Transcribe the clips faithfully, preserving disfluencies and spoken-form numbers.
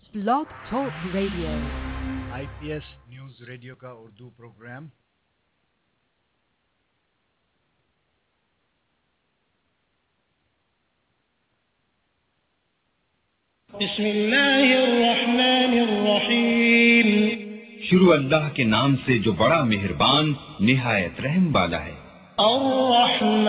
Blog Talk Radio. I P S news radio کا Urdu programme بسم اللہ الرحمن الرحیم شروع اللہ کے نام سے جو بڑا مہربان نہایت رحم والا ہے۔ الرحمن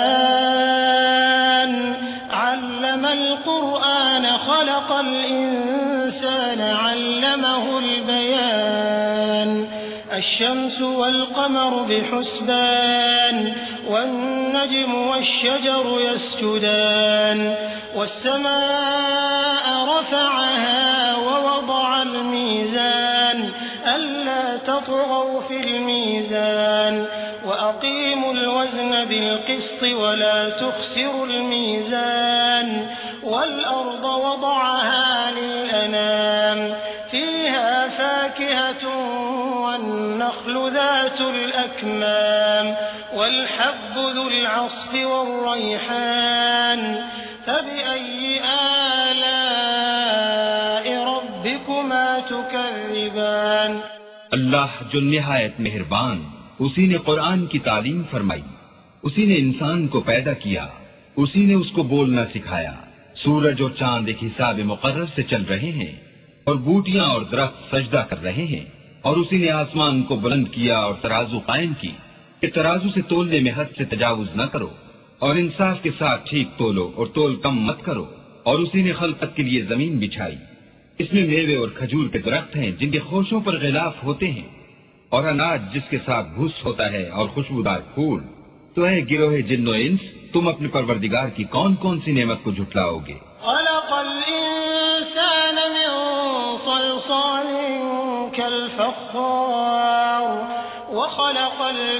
علم القرآن خلق الإنسان علمه البيان الشمس والقمر بحسبان والنجم والشجر يسجدان والسماء رفعها ووضع الميزان ألا تطغوا في الميزان وأقيموا الوزن بالقسط ولا تخسروا الميزان والأرض وضعها للأنام فيها فاكهة والنخل ذات الأكمام والحب ذو العصف والريحان فبأي آلاء ربكما تكذبان۔ اللہ جو نہایت مہربان، اسی نے قرآن کی تعلیم فرمائی، اسی نے انسان کو پیدا کیا، اسی نے اس کو بولنا سکھایا۔ سورج اور چاند ایک حساب مقرر سے چل رہے ہیں اور بوٹیاں اور درخت سجدہ کر رہے ہیں، اور اسی نے آسمان کو بلند کیا اور ترازو قائم کی کہ ترازو سے تولنے میں حد سے تجاوز نہ کرو، اور انصاف کے ساتھ ٹھیک تولو اور تول کم مت کرو۔ اور اسی نے خلقت کے لیے زمین بچھائی، اس میں میوے اور کھجور کے درخت ہیں جن کے خوشوں پر غلاف ہوتے ہیں، اور اناج جس کے ساتھ بھوس ہوتا ہے اور خوشبودار پھول۔ تو اے گروہ جن و انس، تم اپنے پروردگار کی کون کون سی نعمت کو جھٹلاؤ گے؟ خلق الإنسان من صلصال كالفخار وخلق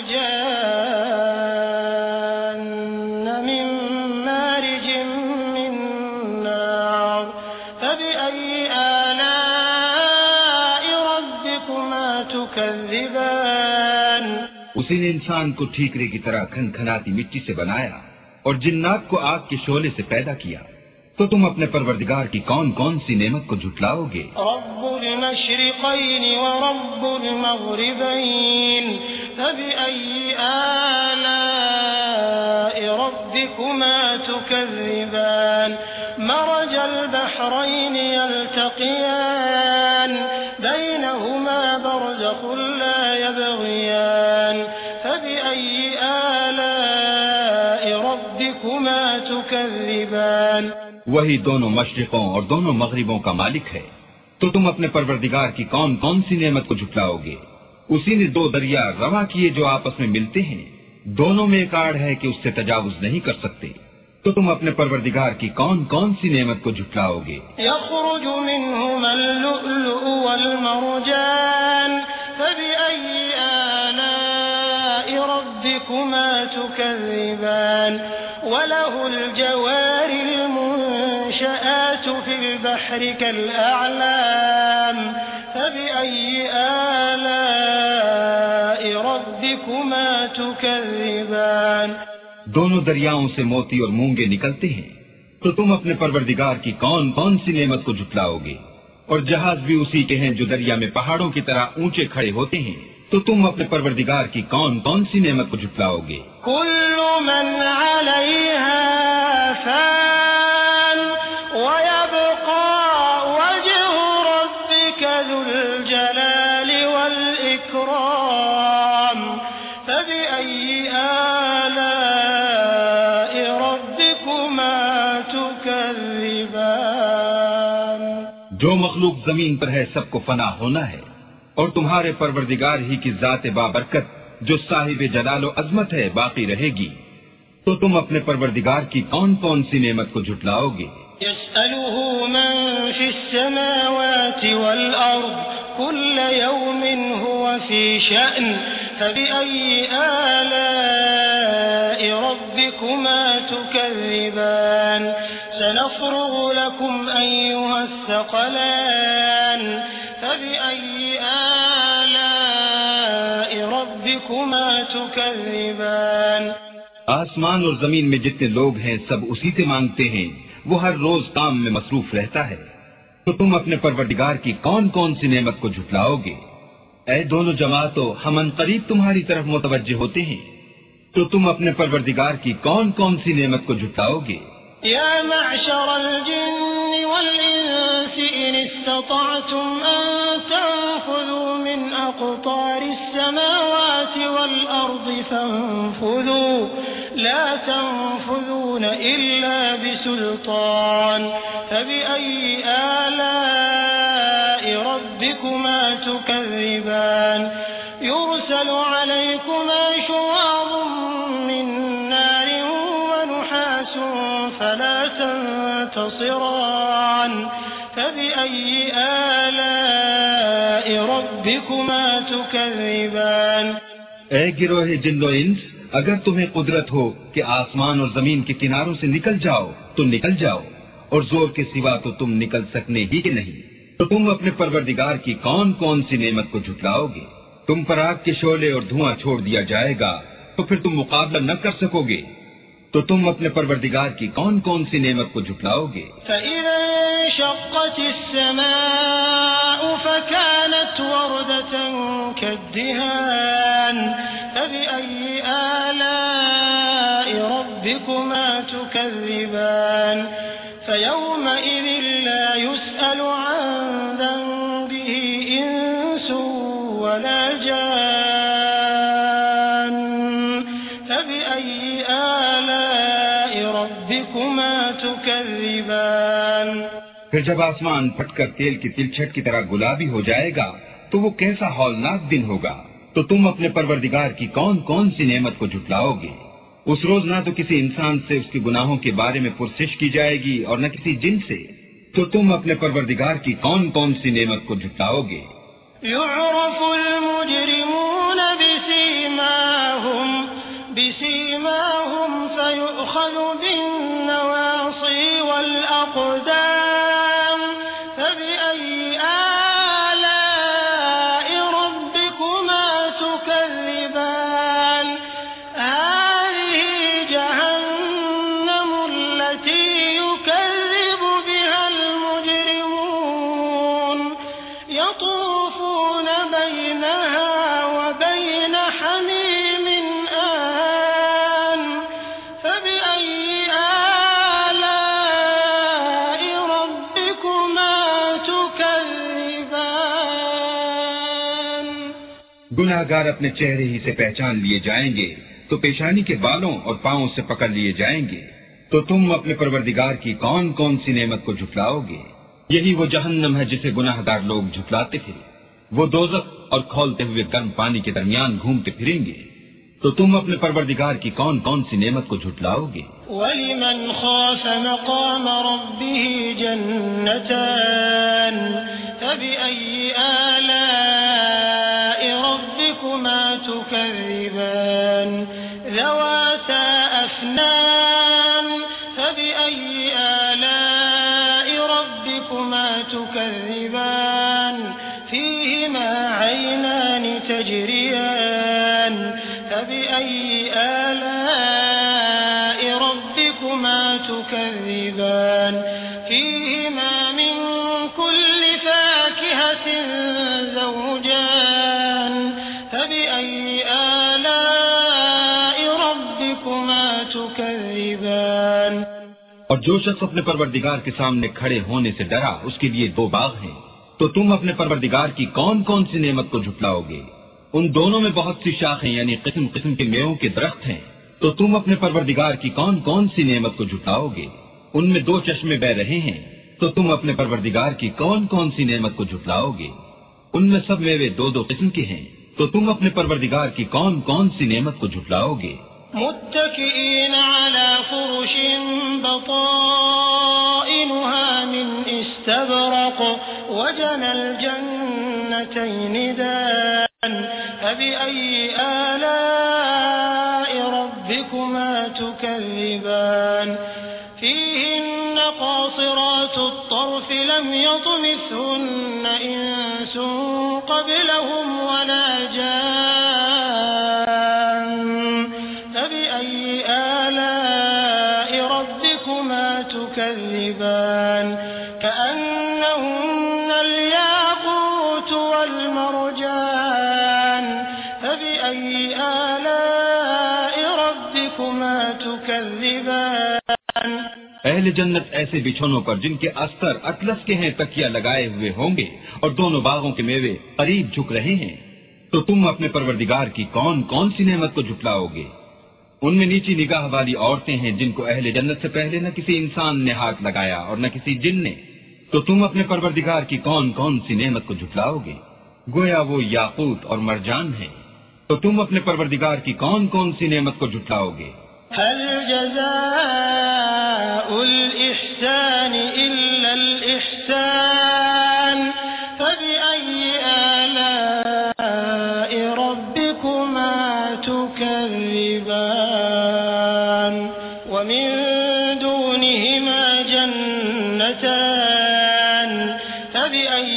الجان من مارج من نار فبأي آلاء ربكما تكذبان۔ اسی نے انسان کو ٹھیکرے کی طرح کھن کھناتی مٹی سے بنایا اور جنات کو آگ کے شعلے سے پیدا کیا، تو تم اپنے پروردگار کی کون کون سی نعمت کو جھٹلاؤ گے؟ رب المشرقین ورب المغربین فبأي آلاء ربكما تكذبان۔ مرج البحرين يلتقيان بينهما برزخ لا يبغيان فبأي آلاء ربكما تكذبان۔ وہی دونوں مشرقوں اور دونوں مغربوں کا مالک ہے، تو تم اپنے پروردگار کی کون کون سی نعمت کو جھٹلاؤ گے؟ اسی نے دو دریا رواں کیے جو آپس میں ملتے ہیں، دونوں میں ایک آڑ ہے کہ اس سے تجاوز نہیں کر سکتے، تو تم اپنے پروردگار کی کون کون سی نعمت کو جھٹلاؤ گے؟ يخرج منهما اللؤلؤ والمرجان فبأي آلاء ربكما تكذبان۔ وله الجوار المنشآت في البحر كالأعلام فبأي آلاء ربكما تكذبان۔ دونوں دریاؤں سے موتی اور مونگے نکلتے ہیں، تو تم اپنے پروردگار کی کون کون سی نعمت کو جھٹلاؤ گے؟ اور جہاز بھی اسی کے ہیں جو دریا میں پہاڑوں کی طرح اونچے کھڑے ہوتے ہیں، تو تم اپنے پروردگار کی کون کون سی نعمت کو جھٹلاؤ گے؟ كل من عليها فان ويبقى وجه ربك ذو الجلال والإكرام فبأي آلاء ربكما تكذبان۔ جو مخلوق زمین پر ہے سب کو فنا ہونا ہے، اور تمہارے پروردگار ہی کی ذات بابرکت جو صاحب جلال و عظمت ہے باقی رہے گی، تو تم اپنے پروردگار کی کون کون سی نعمت کو جھٹلاؤ گے؟ يسأله من في السماوات والأرض كل يوم هو في شأن فبأي آلاء ربكما تكذبان۔ سنفرغ لكم أيها الثقلان فبأي آلاء ربكما تكذبان۔ آسمان اور زمین میں جتنے لوگ ہیں سب اسی سے مانگتے ہیں، وہ ہر روز کام میں مصروف رہتا ہے، تو تم اپنے پروردگار کی کون کون سی نعمت کو جھٹلاؤ گے؟ اے دونوں جماعتوں، ہم عنقریب تمہاری طرف متوجہ ہوتے ہیں، تو تم اپنے پروردگار کی کون کون سی نعمت کو جھٹلاؤ گے؟ يا معشر الجن والإنس إن استطعتم أن تنفذوا من أقطار السماوات والأرض فانفذوا لا تنفذون إلا بسلطان فبأي آلاء ربكما تكذبان يرسل عليكما شواظ من نار ونحاس فلا تنتصران فبأي آلاء ربكما تكذبان اے گروہ جن و انس، اگر تمہیں قدرت ہو کہ آسمان اور زمین کے کناروں سے نکل جاؤ تو نکل جاؤ، اور زور کے سوا تو تم نکل سکنے ہی کہ نہیں، تو تم اپنے پروردگار کی کون کون سی نعمت کو جھٹلاؤ گے؟ تم پر آگ کے شعلے اور دھواں چھوڑ دیا جائے گا تو پھر تم مقابلہ نہ کر سکو گے، تو تم اپنے پروردگار کی کون کون سی نعمت کو جھٹلاؤ گے؟ فَإِذَا انشَقَّتِ السَّمَاءُ فَكَانَتْ وَرْدَةً كَالدِّهَانِ فَبِأَيِّ آلَاءِ رَبِّكُمَا تُكَذِّبَانِ فَيَوْمَئِذٍ لَا يُسْأَلُ عَن ذَنبِهِ إِنسٌ وَلَا جَانٌّ فَبِأَيِّ آلَاءِ رَبِّكُمَا تُكَذِّبَانِ پھر جب آسمان پھٹ کر تیل کی تلچھٹ کی طرح گلابی ہو جائے گا تو وہ کیسا ہولناک دن ہوگا، تو تم اپنے پروردگار کی کون کون سی نعمت کو جھٹلاؤ گے؟ اس روز نہ تو کسی انسان سے اس کے گناہوں کے بارے میں پرسش کی جائے گی اور نہ کسی جن سے، تو تم اپنے پروردگار کی کون کون سی نعمت کو جھٹلاؤ گے؟ يعرف المجرمون بسيماهم بسيماهم فيؤخذ بالنواصي والأقدام فبأي آلاء ربكما تكذبان هذه جهنم التي يكذب بها المجرمون يطوفون بينها وبين حميم آن فبأي آلاء ربكما تكذبان گناہ گار اپنے چہرے ہی سے پہچان لیے جائیں گے تو پیشانی کے بالوں اور پاؤں سے پکڑ لیے جائیں گے، تو تم اپنے پروردگار کی کون کون سی نعمت کو جھٹلاؤ گے؟ یہی وہ جہنم ہے جسے گناہ گار لوگ جھٹلاتے تھے، وہ دوزخ اور کھولتے ہوئے گرم پانی کے درمیان گھومتے پھریں گے، تو تم اپنے پروردگار کی کون کون سی نعمت کو جھٹلاؤ گے؟ وَلِمَنْ خَافَ مَقَامَ رَبِّهِ جَنَّتَانِ فَبِأَيِّ آلَاءِ رَبِّكُمَا تُكَذِّبَانِ ذَوَاتَا أَفْنَانٍ فَبِأَيِّ آلَاءِ رَبِّكُمَا تُكَذِّبَانِ فِيهِمَا عَيْنَانِ تَجْرِيَانِ فَبِأَيِّ آلَاءِ رَبِّكُمَا تُكَذِّبَانِ فِيهِمَا مِن كُلِّ فَاكِهَةٍ زَوْجَانِ فَبِأَيِّ آلَاءِ رَبِّكُمَا تُكَذِّبَانِ اور جو شخص اپنے پروردگار کے سامنے کھڑے ہونے سے ڈرا، اس کے لیے دو باغ ہیں، تو تم اپنے پروردگار کی کون کون سی نعمت کو جھٹلاؤ گے؟ ان دونوں میں بہت سی شاخیں یعنی قسم قسم کے میووں کے درخت ہیں، تو تم اپنے پروردگار کی کون کون سی نعمت کو جھٹلاؤ گے؟ ان میں دو چشمے بہ رہے ہیں، تو تم اپنے پروردگار کی کون کون سی نعمت کو جھٹلاؤ گے؟ ان میں سب میوے دو دو قسم کے ہیں، تو تم اپنے پروردگار کی کون کون سی نعمت کو جھٹلاؤ گے؟ متكئين على فرش بطائنها من استبرق وجنى الجنتين دان فبأي آلاء ربكما تكذبان فيهن قاصرات الطرف لم يطمثهن إنس قبلهم ولا جان فبأي آلاء ربكما تكذبان كأنهن فبأي آلاء ربكما تكذبان اہل جنت ایسے بچھونوں پر جن کے استر اطلس کے ہیں تکیہ لگائے ہوئے ہوں گے اور دونوں باغوں کے میوے قریب جھک رہے ہیں، تو تم اپنے پروردگار کی کون کون سی نعمت کو جھٹلاؤ گے؟ ان میں نیچی نگاہ والی عورتیں ہیں جن کو اہل جنت سے پہلے نہ کسی انسان نے ہاتھ لگایا اور نہ کسی جن نے، تو تم اپنے پروردگار کی کون کون سی نعمت کو جھٹلاؤ گے؟ گویا وہ یاقوت اور مرجان ہیں، تو تم اپنے پروردگار کی کون کون سی نعمت کو جھٹلاؤ گے؟ هل جزاء الإحسان إلا الإحسان فبأي آلاء ربكما تكذبان ومن دونهما جنتان فبأي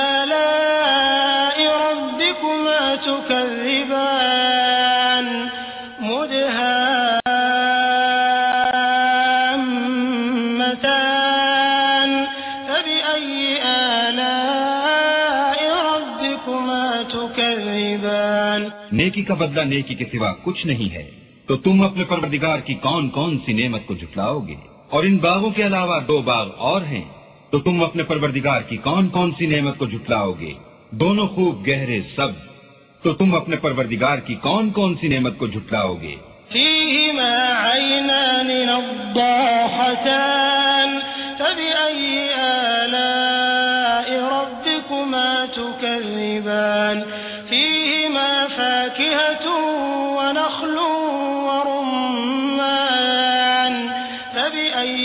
آلاء ربكما تكذبان مدهامتان فبأي آلاء ربكما تكذبان نیکی کا بدلہ نیکی کے سوا کچھ نہیں ہے، تو تم اپنے پروردگار کی کون کون سی نعمت کو جھٹلاؤ گے؟ اور ان باغوں کے علاوہ دو باغ اور ہیں، تو تم اپنے پروردگار کی کون کون سی نعمت کو جھٹلاؤ گے؟ دونوں خوب گہرے سبز، تو تم اپنے پروردگار کی کون کون سی نعمت کو جھٹلاؤ گے؟ فيهما عينان نضاحتان فبأي آلاء ربكما تكذبان فيهما فاكهة ونخل ورمان فبأي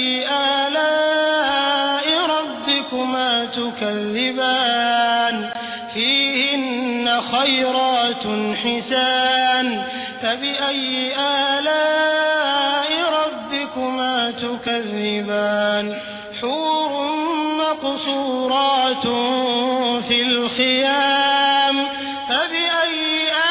آلاء ربكما تكذبان فيهن خيرات حسان فبأي آلاء ربكما تكذبان حور مقصورات في الخيام فبأي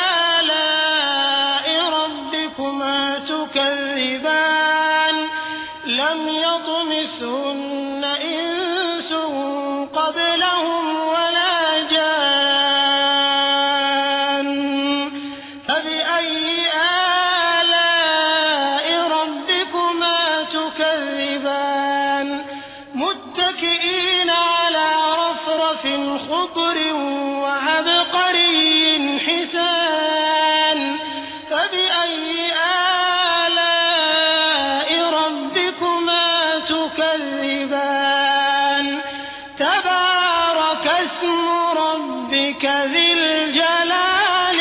آلاء ربكما تكذبان لم يطمثهن إنس قبلهم ولا جان فبأي آلاء ربكما تكذبان متكئين على رفرف خضر وعبقري حسان فبأي آلاء ربكما تكذبان تبارك اسم ربك ذي الجلال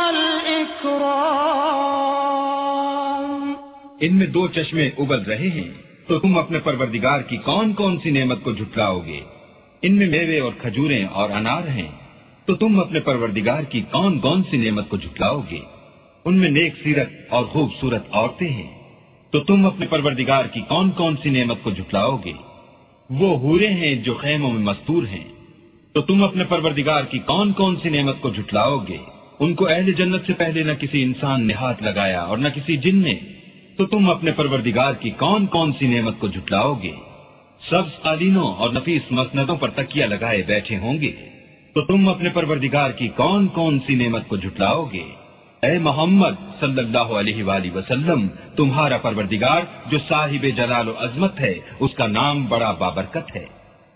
والإكرام ان میں دو چشمے ابل رہے ہیں، تو تم اپنے پروردگار کی کون کون سی نعمت کو جھٹلاؤ گے؟ ان میں میوے اور کھجوریں اور انار ہیں، تو تم اپنے پروردگار کی کون کون سی نعمت کو جھٹلاؤ گے؟ ان میں نیک سیرت اور خوبصورت عورتیں ہیں، تو تم اپنے پروردگار کی کون کون سی نعمت کو جھٹلاؤ گے؟ وہ حوریں ہیں جو خیموں میں مستور ہیں، تو تم اپنے پروردگار کی کون کون سی نعمت کو جھٹلاؤ گے؟ ان کو اہل جنت سے پہلے نہ کسی انسان نے ہاتھ لگایا اور نہ کسی جن نے، تو تم اپنے پروردگار کی کون کون سی نعمت کو جھٹلاؤ گے؟ سبز قالینوں اور نفیس مسندوں پر تکیہ لگائے بیٹھے ہوں گے، تو تم اپنے پروردگار کی کون کون سی نعمت کو جھٹلاؤ گے؟ اے محمد صلی اللہ علیہ وآلہ وسلم، تمہارا پروردگار جو صاحب جلال و عظمت ہے، اس کا نام بڑا بابرکت ہے۔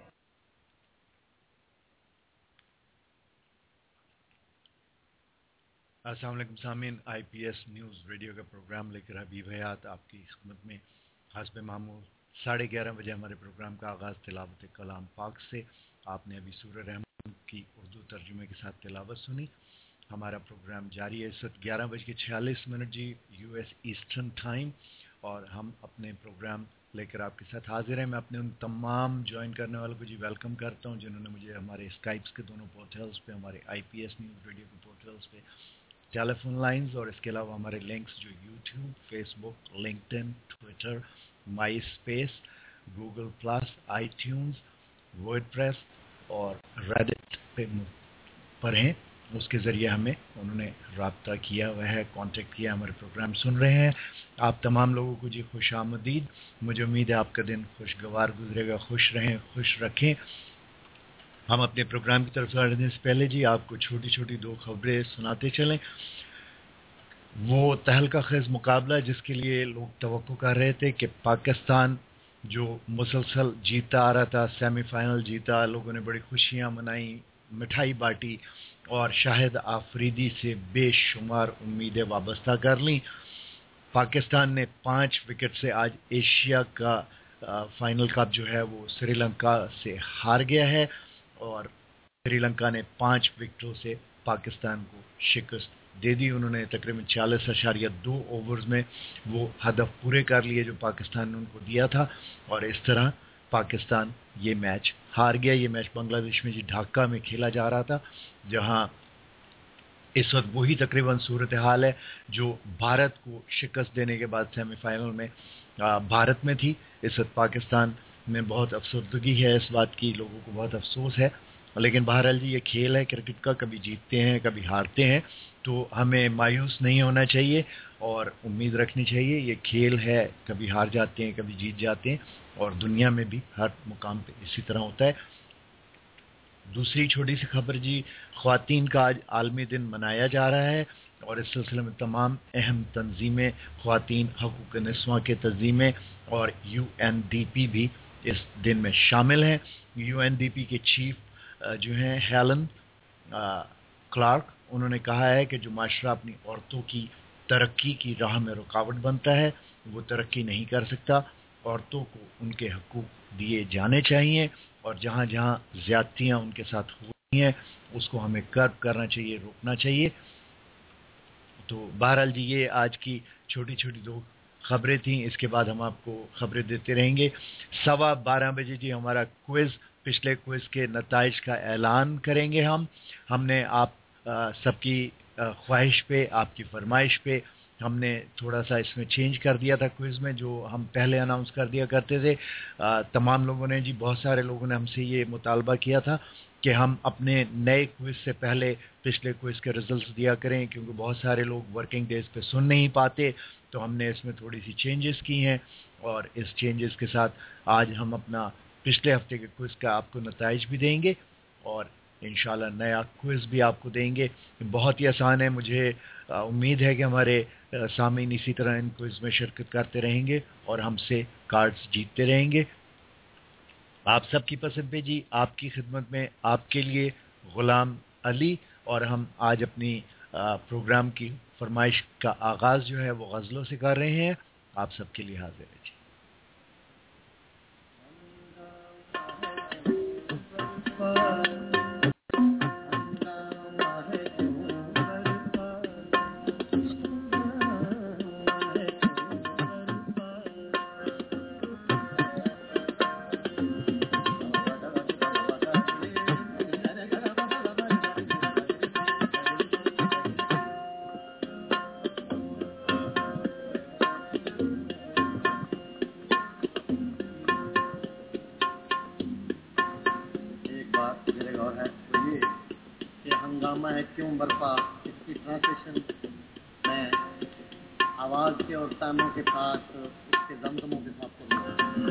السلام علیکم سامعین، I P S news radio کا پروگرام لے کر حبیب حیات آپ کی خدمت میں حسب معمول ساڑھے گیارہ بجے ہمارے پروگرام کا آغاز تلاوت کلام پاک سے۔ آپ نے ابھی سورہ رحمان کی اردو ترجمے کے ساتھ تلاوت سنی۔ ہمارا پروگرام جاری ہے اس وقت گیارہ بج کے چھیالیس منٹ جی یو ایس ایسٹرن ٹائم، اور ہم اپنے پروگرام لے کر آپ کے ساتھ حاضر ہیں۔ میں اپنے ان تمام جوائن کرنے والوں کو جی ویلکم کرتا ہوں جنہوں نے مجھے ہمارے اسکائپس کے دونوں پورٹلز پہ، ہمارے I P S news radio کے پورٹلز پہ، ٹیلی فون لائنز، اور اس کے علاوہ ہمارے لنکس جو YouTube, Facebook, LinkedIn, Twitter, MySpace, Google Plus, iTunes, WordPress اور ریڈٹ پہ پر ہیں۔ اس کے ذریعے ہمیں انہوں نے رابطہ کیا ہوا ہے، کانٹیکٹ کیا، ہمارے پروگرام سن رہے ہیں۔ آپ تمام لوگوں کو جی خوش آمدید۔ مجھے امید ہے آپ کا دن خوشگوار گزرے گا، خوش رہیں، خوش رکھیں۔ ہم اپنے پروگرام کی طرف بڑھنے سے پہلے جی آپ کو چھوٹی چھوٹی دو خبریں سناتے چلیں۔ وہ تہلکہ خیز مقابلہ جس کے لیے لوگ توقع کر رہے تھے کہ پاکستان جو مسلسل جیتا آ رہا تھا، سیمی فائنل جیتا، لوگوں نے بڑی خوشیاں منائیں، مٹھائی بانٹی اور شاہد آفریدی سے بے شمار امیدیں وابستہ کر لیں. پاکستان نے پانچ وکٹ سے آج ایشیا کا فائنل کپ جو ہے وہ سری لنکا سے ہار گیا ہے اور سری لنکا نے پانچ وکٹوں سے پاکستان کو شکست دے دی. انہوں نے تقریباً چالیس اشاریہ دو اوورز میں وہ ہدف پورے کر لیے جو پاکستان نے ان کو دیا تھا اور اس طرح پاکستان یہ میچ ہار گیا. یہ میچ بنگلہ دیش میں جی ڈھاکہ میں کھیلا جا رہا تھا جہاں اس وقت وہی تقریباً صورتحال ہے جو بھارت کو شکست دینے کے بعد سیمی فائنل میں بھارت میں تھی. اس وقت پاکستان میں بہت افسردگی ہے اس بات کی، لوگوں کو بہت افسوس ہے، لیکن بہرحال جی یہ کھیل ہے کرکٹ کا، کبھی جیتتے ہیں کبھی ہارتے ہیں، تو ہمیں مایوس نہیں ہونا چاہیے اور امید رکھنی چاہیے. یہ کھیل ہے، کبھی ہار جاتے ہیں کبھی جیت جاتے ہیں اور دنیا میں بھی ہر مقام پہ اسی طرح ہوتا ہے. دوسری چھوٹی سی خبر جی، خواتین کا آج عالمی دن منایا جا رہا ہے اور اس سلسلے میں تمام اہم تنظیمیں، خواتین حقوق نسواں کے تنظیمیں اور یو این ڈی پی بھی اس دن میں شامل ہیں. یو این ڈی پی کے چیف جو ہیں ہیلن کلارک، انہوں نے کہا ہے کہ جو معاشرہ اپنی عورتوں کی ترقی کی راہ میں رکاوٹ بنتا ہے وہ ترقی نہیں کر سکتا. عورتوں کو ان کے حقوق دیے جانے چاہیے اور جہاں جہاں زیادتیاں ان کے ساتھ ہو رہی ہیں اس کو ہمیں کرب کرنا چاہیے، روکنا چاہیے. تو بہرحال جی یہ آج کی چھوٹی چھوٹی دو خبریں تھیں. اس کے بعد ہم آپ کو خبریں دیتے رہیں گے. سوا بارہ بجے جی ہمارا کوئز، پچھلے کوئز کے نتائج کا اعلان کریں گے. ہم ہم نے آپ سب کی خواہش پہ، آپ کی فرمائش پہ ہم نے تھوڑا سا اس میں چینج کر دیا تھا کوئز میں، جو ہم پہلے اناؤنس کر دیا کرتے تھے. تمام لوگوں نے جی، بہت سارے لوگوں نے ہم سے یہ مطالبہ کیا تھا کہ ہم اپنے نئے کوئز سے پہلے پچھلے کوئز کے رزلٹس دیا کریں کیونکہ بہت سارے لوگ ورکنگ ڈیز پہ سن نہیں پاتے. تو ہم نے اس میں تھوڑی سی چینجز کی ہیں اور اس چینجز کے ساتھ آج ہم اپنا پچھلے ہفتے کے کوئز کا آپ کو نتائج بھی دیں گے اور انشاءاللہ نیا کوئز بھی آپ کو دیں گے. بہت ہی آسان ہے. مجھے امید ہے کہ ہمارے سامعین اسی طرح ان کوئز میں شرکت کرتے رہیں گے اور ہم سے کارڈز جیتتے رہیں گے. آپ سب کی پسند پہ جی آپ کی خدمت میں آپ کے لیے غلام علی، اور ہم آج اپنی پروگرام کی فرمائش کا آغاز جو ہے وہ غزلوں سے کر رہے ہیں. آپ سب کے لیے حاضر ہے جی. کیوں برپا، اس کی ٹرانسلیشن میں آواز کے اور تانوں کے ساتھ اس کے دمدموں کے ساتھ کروں.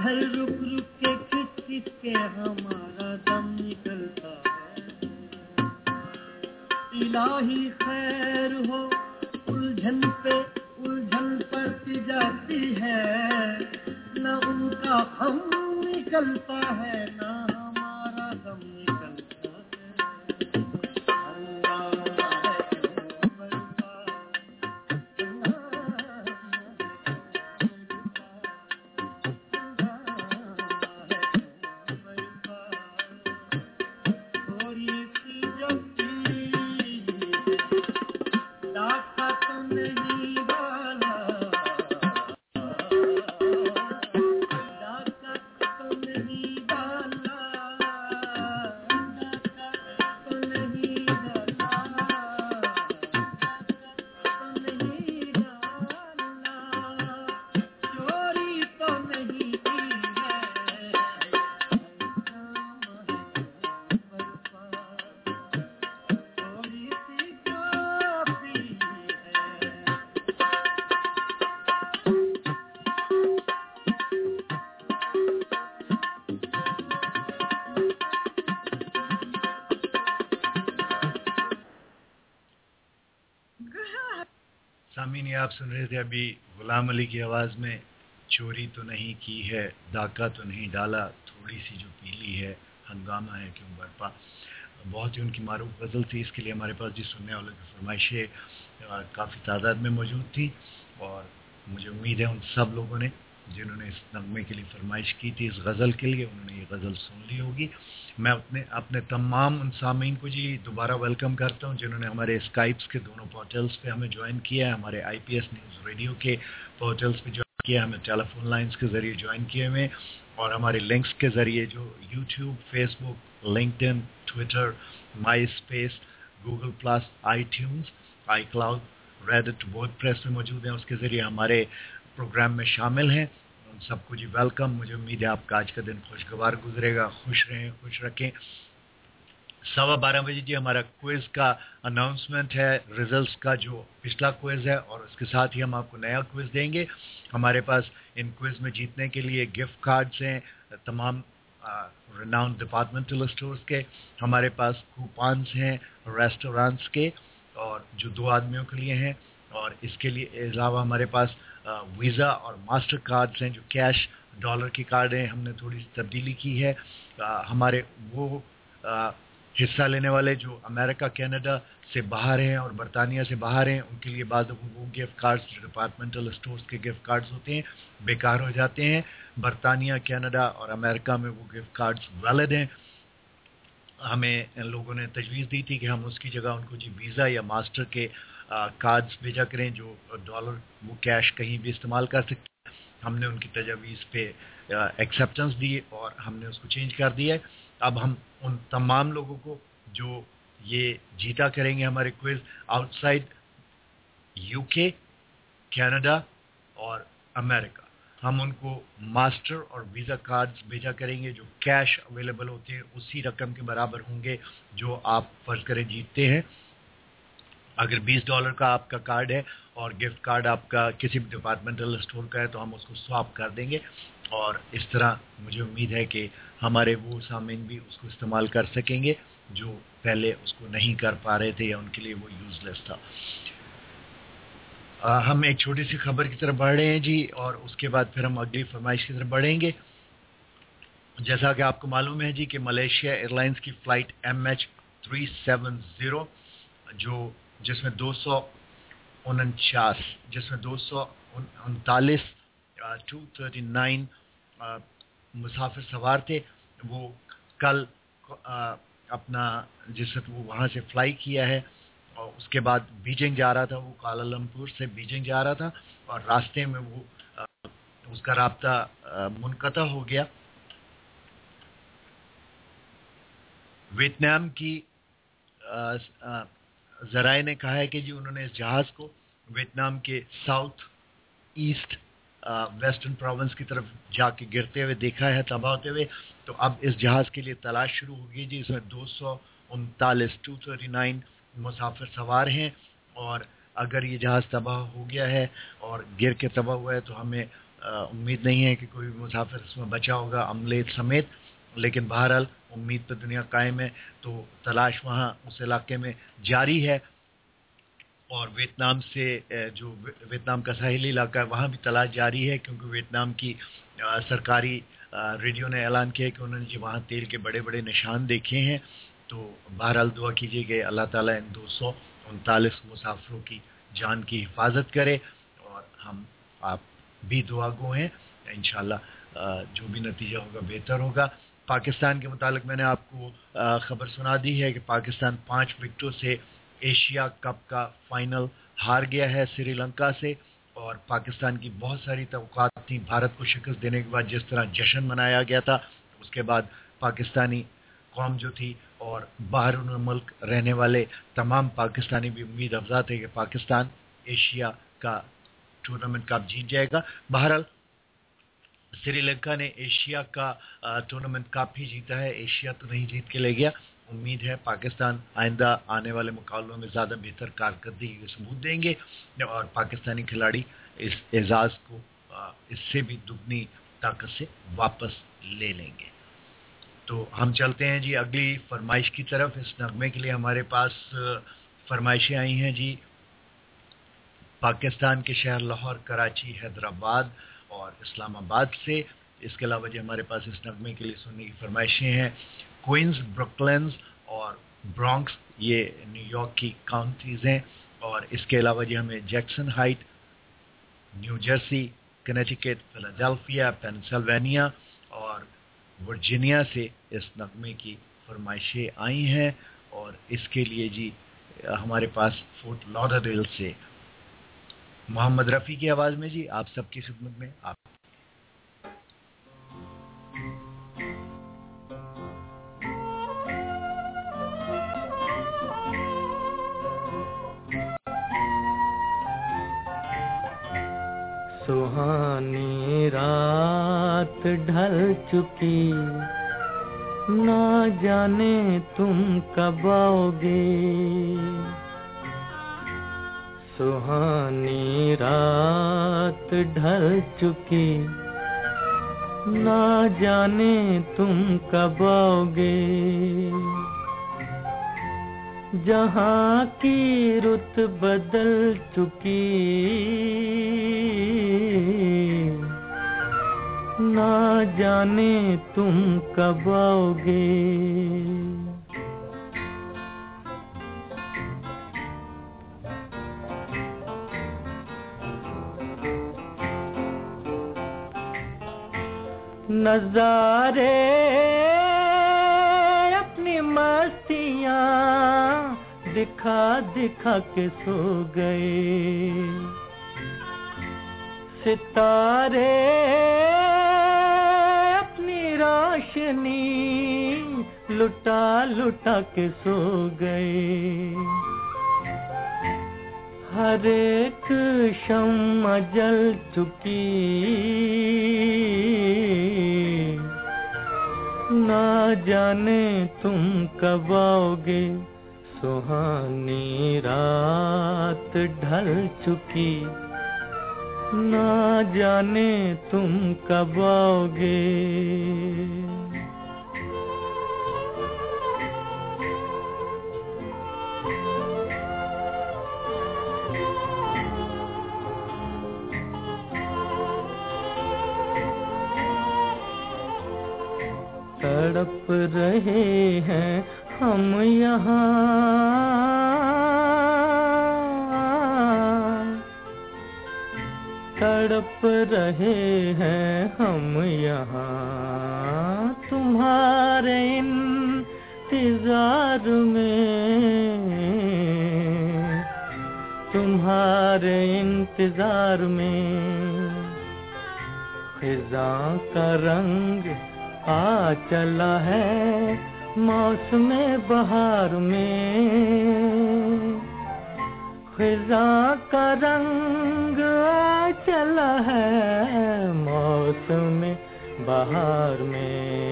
भर रुक रुक के खिस खिस के हमारा दम निकलता है। इलाही खैर हो, उलझन पे उलझन पड़ती जाती है, न उनका हम निकलता है न हमारा दम निकलता है। हंगामा है क्यों बरपा, हंगामा है क्यों बरपा, थोड़ी सी जो पीली है, डाका तो नहीं डाला, डाका तो नहीं डाला, डाका तो नहीं डाला, डाका तो नहीं डाला, चोरी तो नहीं की है, हंगामा है क्यों बरपा, थोड़ी सी जो पीली है। सामीन, ये आप सुन रहे थे अभी गुलाम अली की आवाज़ में चोरी तो नहीं की है, डाका तो नहीं डाला, थोड़ी सी जो पीली है, हंगामा है क्यों बरपा। बहुत ही उनकी मारूफ गज़ल थी। इसके लिए हमारे पास जी सुनने वालों की फरमाइशें काफ़ी तादाद में मौजूद थी और मुझे उम्मीद है उन सब लोगों ने जिन्होंने इस नगमे के लिए फरमाइश की थी, इस गज़ल के लिए, उन्होंने ये गज़ल सुन ली होगी। मैं अपने अपने तमाम उन सामीन को जी दोबारा वेलकम करता हूँ जिन्होंने हमारे स्काइप्स के दोनों पोर्टल्स पे हमें ज्वाइन किया है, हमारे आईपीएस न्यूज़ रेडियो के पोर्टल्स पे ज्वाइन किया, हमें टेलीफोन लाइंस के ज़रिए ज्वाइन किए हुए और हमारे लिंक्स के ज़रिए जो YouTube, Facebook, LinkedIn, Twitter, MySpace, Google Plus, iTunes, iCloud, Reddit, WordPress में मौजूद हैं, उसके ज़रिए हमारे प्रोग्राम में शामिल हैं। उन सबको जी वेलकम। मुझे उम्मीद है आपका आज का दिन खुशगवार गुजरेगा। खुश रहें, खुश रखें। सवा बारह बजे जी हमारा क्विज़ का अनाउंसमेंट है, रिजल्ट्स का जो पिछला क्विज़ है, और उसके साथ ही हम आपको नया क्विज़ देंगे। हमारे पास इन क्विज़ में जीतने के लिए गिफ्ट कार्ड्स हैं तमाम रिनाउंड डिपार्टमेंटल स्टोर्स के, हमारे पास कूपन्स हैं रेस्टोरेंट्स के और जो दो आदमियों के लिए हैं, और इसके लिए अलावा हमारे पास वीज़ा और मास्टर कार्ड्स हैं जो कैश डॉलर के कार्ड हैं। हमने थोड़ी सी तब्दीली की है। आ, हमारे वो आ, हिस्सा लेने वाले जो अमेरिका, कनाडा से बाहर हैं और बरतानिया से बाहर हैं, उनके लिए बाद वो गिफ्ट कार्ड्स जो डिपार्टमेंटल स्टोर्स के गिफ्ट कार्ड्स होते हैं बेकार हो जाते हैं। बरतानिया, कनाडा और अमेरिका में वो गिफ्ट कार्ड्स वैलिड हैं। हमें इन लोगों ने तजवीज़ दी थी कि हम उसकी जगह उनको जी वीज़ा या मास्टर के कार्ड्स भेजा करें जो डॉलर वो कैश कहीं भी इस्तेमाल कर सकते हैं। हमने उनकी तजवीज़ पे एक्सेप्टेंस दी और हमने उसको चेंज कर दिया है। अब हम उन तमाम लोगों को जो ये जीता करेंगे हमारे क्विज़ आउटसाइड यूके, कनाडा और अमेरिका, हम उनको मास्टर और वीज़ा कार्ड्स भेजा करेंगे जो कैश अवेलेबल होते हैं उसी रकम के बराबर होंगे जो आप फर्ज करें जीतते हैं। अगर बीस डॉलर का आपका कार्ड है और गिफ्ट कार्ड आपका किसी भी डिपार्टमेंटल स्टोर का है तो हम उसको स्वैप कर देंगे, और इस तरह मुझे उम्मीद है कि हमारे वो सामीन भी उसको इस्तेमाल कर सकेंगे जो पहले उसको नहीं कर पा रहे थे या उनके लिए वो यूज़लेस था। आ, हम एक छोटी सी खबर की तरफ बढ़ रहे हैं जी, और उसके बाद फिर हम अगली फरमाइश की तरफ बढ़ेंगे। जैसा कि आपको मालूम है जी कि मलेशिया एयरलाइंस की flight M H three seven zero जो जिसमें दो सौ उनचास जिसमें दो सौ उनतालीस टू थर्टी नाइन मुसाफिर सवार थे, वो कल आ, अपना जिस वो वहाँ से फ्लाई किया है और उसके बाद बीजिंग जा रहा था। वो कुआलालंपुर से बीजिंग जा रहा था और रास्ते में वो आ, उसका राब्ता मुनक़ता हो गया। वियतनाम की ज़राए ने कहा है कि जी उन्होंने इस जहाज़ को वियतनाम के साउथ ईस्ट वेस्टर्न प्रोविंस की तरफ जाके गिरते हुए देखा है, तबाह होते हुए। तो अब इस जहाज़ के लिए तलाश शुरू होगी जी। इसमें दो सौ उनतालीस टू थर्टी नाइन मुसाफिर सवार हैं, और अगर ये जहाज़ तबाह हो गया है और गिर के तबाह हुआ है तो हमें امید نہیں ہے کہ کوئی بھی مسافر اس میں بچا ہوگا عملے سمیت، لیکن بہرحال امید پہ دنیا قائم ہے، تو تلاش وہاں اس علاقے میں جاری ہے، اور ویتنام سے جو ویتنام کا ساحلی علاقہ ہے وہاں بھی تلاش جاری ہے، کیونکہ ویتنام کی سرکاری ریڈیو نے اعلان کیا کہ انہوں نے جی وہاں تیل کے بڑے بڑے نشان دیکھے ہیں، تو بہرحال دعا کیجیے کہ اللہ تعالیٰ ان دو سو انتالیس مسافروں کی جان کی حفاظت کرے، اور ہم آپ بھی دعا گو ہیں، انشاءاللہ جو بھی نتیجہ ہوگا بہتر ہوگا۔ پاکستان کے متعلق میں نے آپ کو خبر سنا دی ہے کہ پاکستان پانچ وکٹوں سے ایشیا کپ کا فائنل ہار گیا ہے سری لنکا سے، اور پاکستان کی بہت ساری توقعات تھیں بھارت کو شکست دینے کے بعد، جس طرح جشن منایا گیا تھا، اس کے بعد پاکستانی قوم جو تھی اور باہر ملک رہنے والے تمام پاکستانی بھی امید افزا تھے کہ پاکستان ایشیا کا ٹورنامنٹ کپ جیت جائے گا۔ بہرحال سری لنکا نے ایشیا کا ٹورنامنٹ کپ ہی جیتا ہے، ایشیا تو نہیں جیت کے لے گیا۔ امید ہے پاکستان آئندہ آنے والے مقابلوں میں زیادہ بہتر کارکردگی کے ثبوت دیں گے، اور پاکستانی کھلاڑی اس اعزاز کو اس سے بھی دگنی طاقت سے واپس لے لیں گے۔ تو ہم چلتے ہیں جی اگلی فرمائش کی طرف۔ اس نغمے کے لیے ہمارے پاس فرمائشیں آئی ہیں جی پاکستان کے شہر لاہور، کراچی، حیدرآباد اور اسلام آباد سے۔ اس کے علاوہ جی ہمارے پاس اس نغمے کے لیے سننے کی فرمائشیں ہیں کوئنز، بروکلینز اور برانکس، یہ نیو یارک کی کاؤنٹیز ہیں، اور اس کے علاوہ جی ہمیں Jackson Height, New Jersey, Connecticut, Philadelphia, Pennsylvania اور ورجینیا سے اس نغمے کی فرمائشیں آئی ہیں، اور اس کے لیے جی ہمارے پاس فورٹ لادرڈیل سے محمد رفیع کی آواز میں جی آپ سب کی خدمت میں آپ سہانی رات ڈھل چکی، نہ جانے تم کب آؤ گے، سہانی رات ڈھل چکی، نہ جانے تم کب آؤ گے، جہاں کی رت بدل چکی، نہ جانے تم کب آؤ گے، نظارے اپنی مستیاں دکھا دکھا کے سو گئے، ستارے اپنی روشنی لٹا لٹا کے سو گئے، ہر ایک شمع جل چکی، نہ جانے تم کب آؤ گے، سہانی رات ڈھل چکی، نہ جانے تم کب آؤ گے، تڑپ رہے ہیں ہم یہاں، تڑپ رہے ہیں ہم یہاں، تمہارے انتظار میں، تمہارے انتظار میں، خزاں کا رنگ آ چلا ہے موسم بہار میں، خزاں کا رنگ آ چلا ہے موسم بہار میں،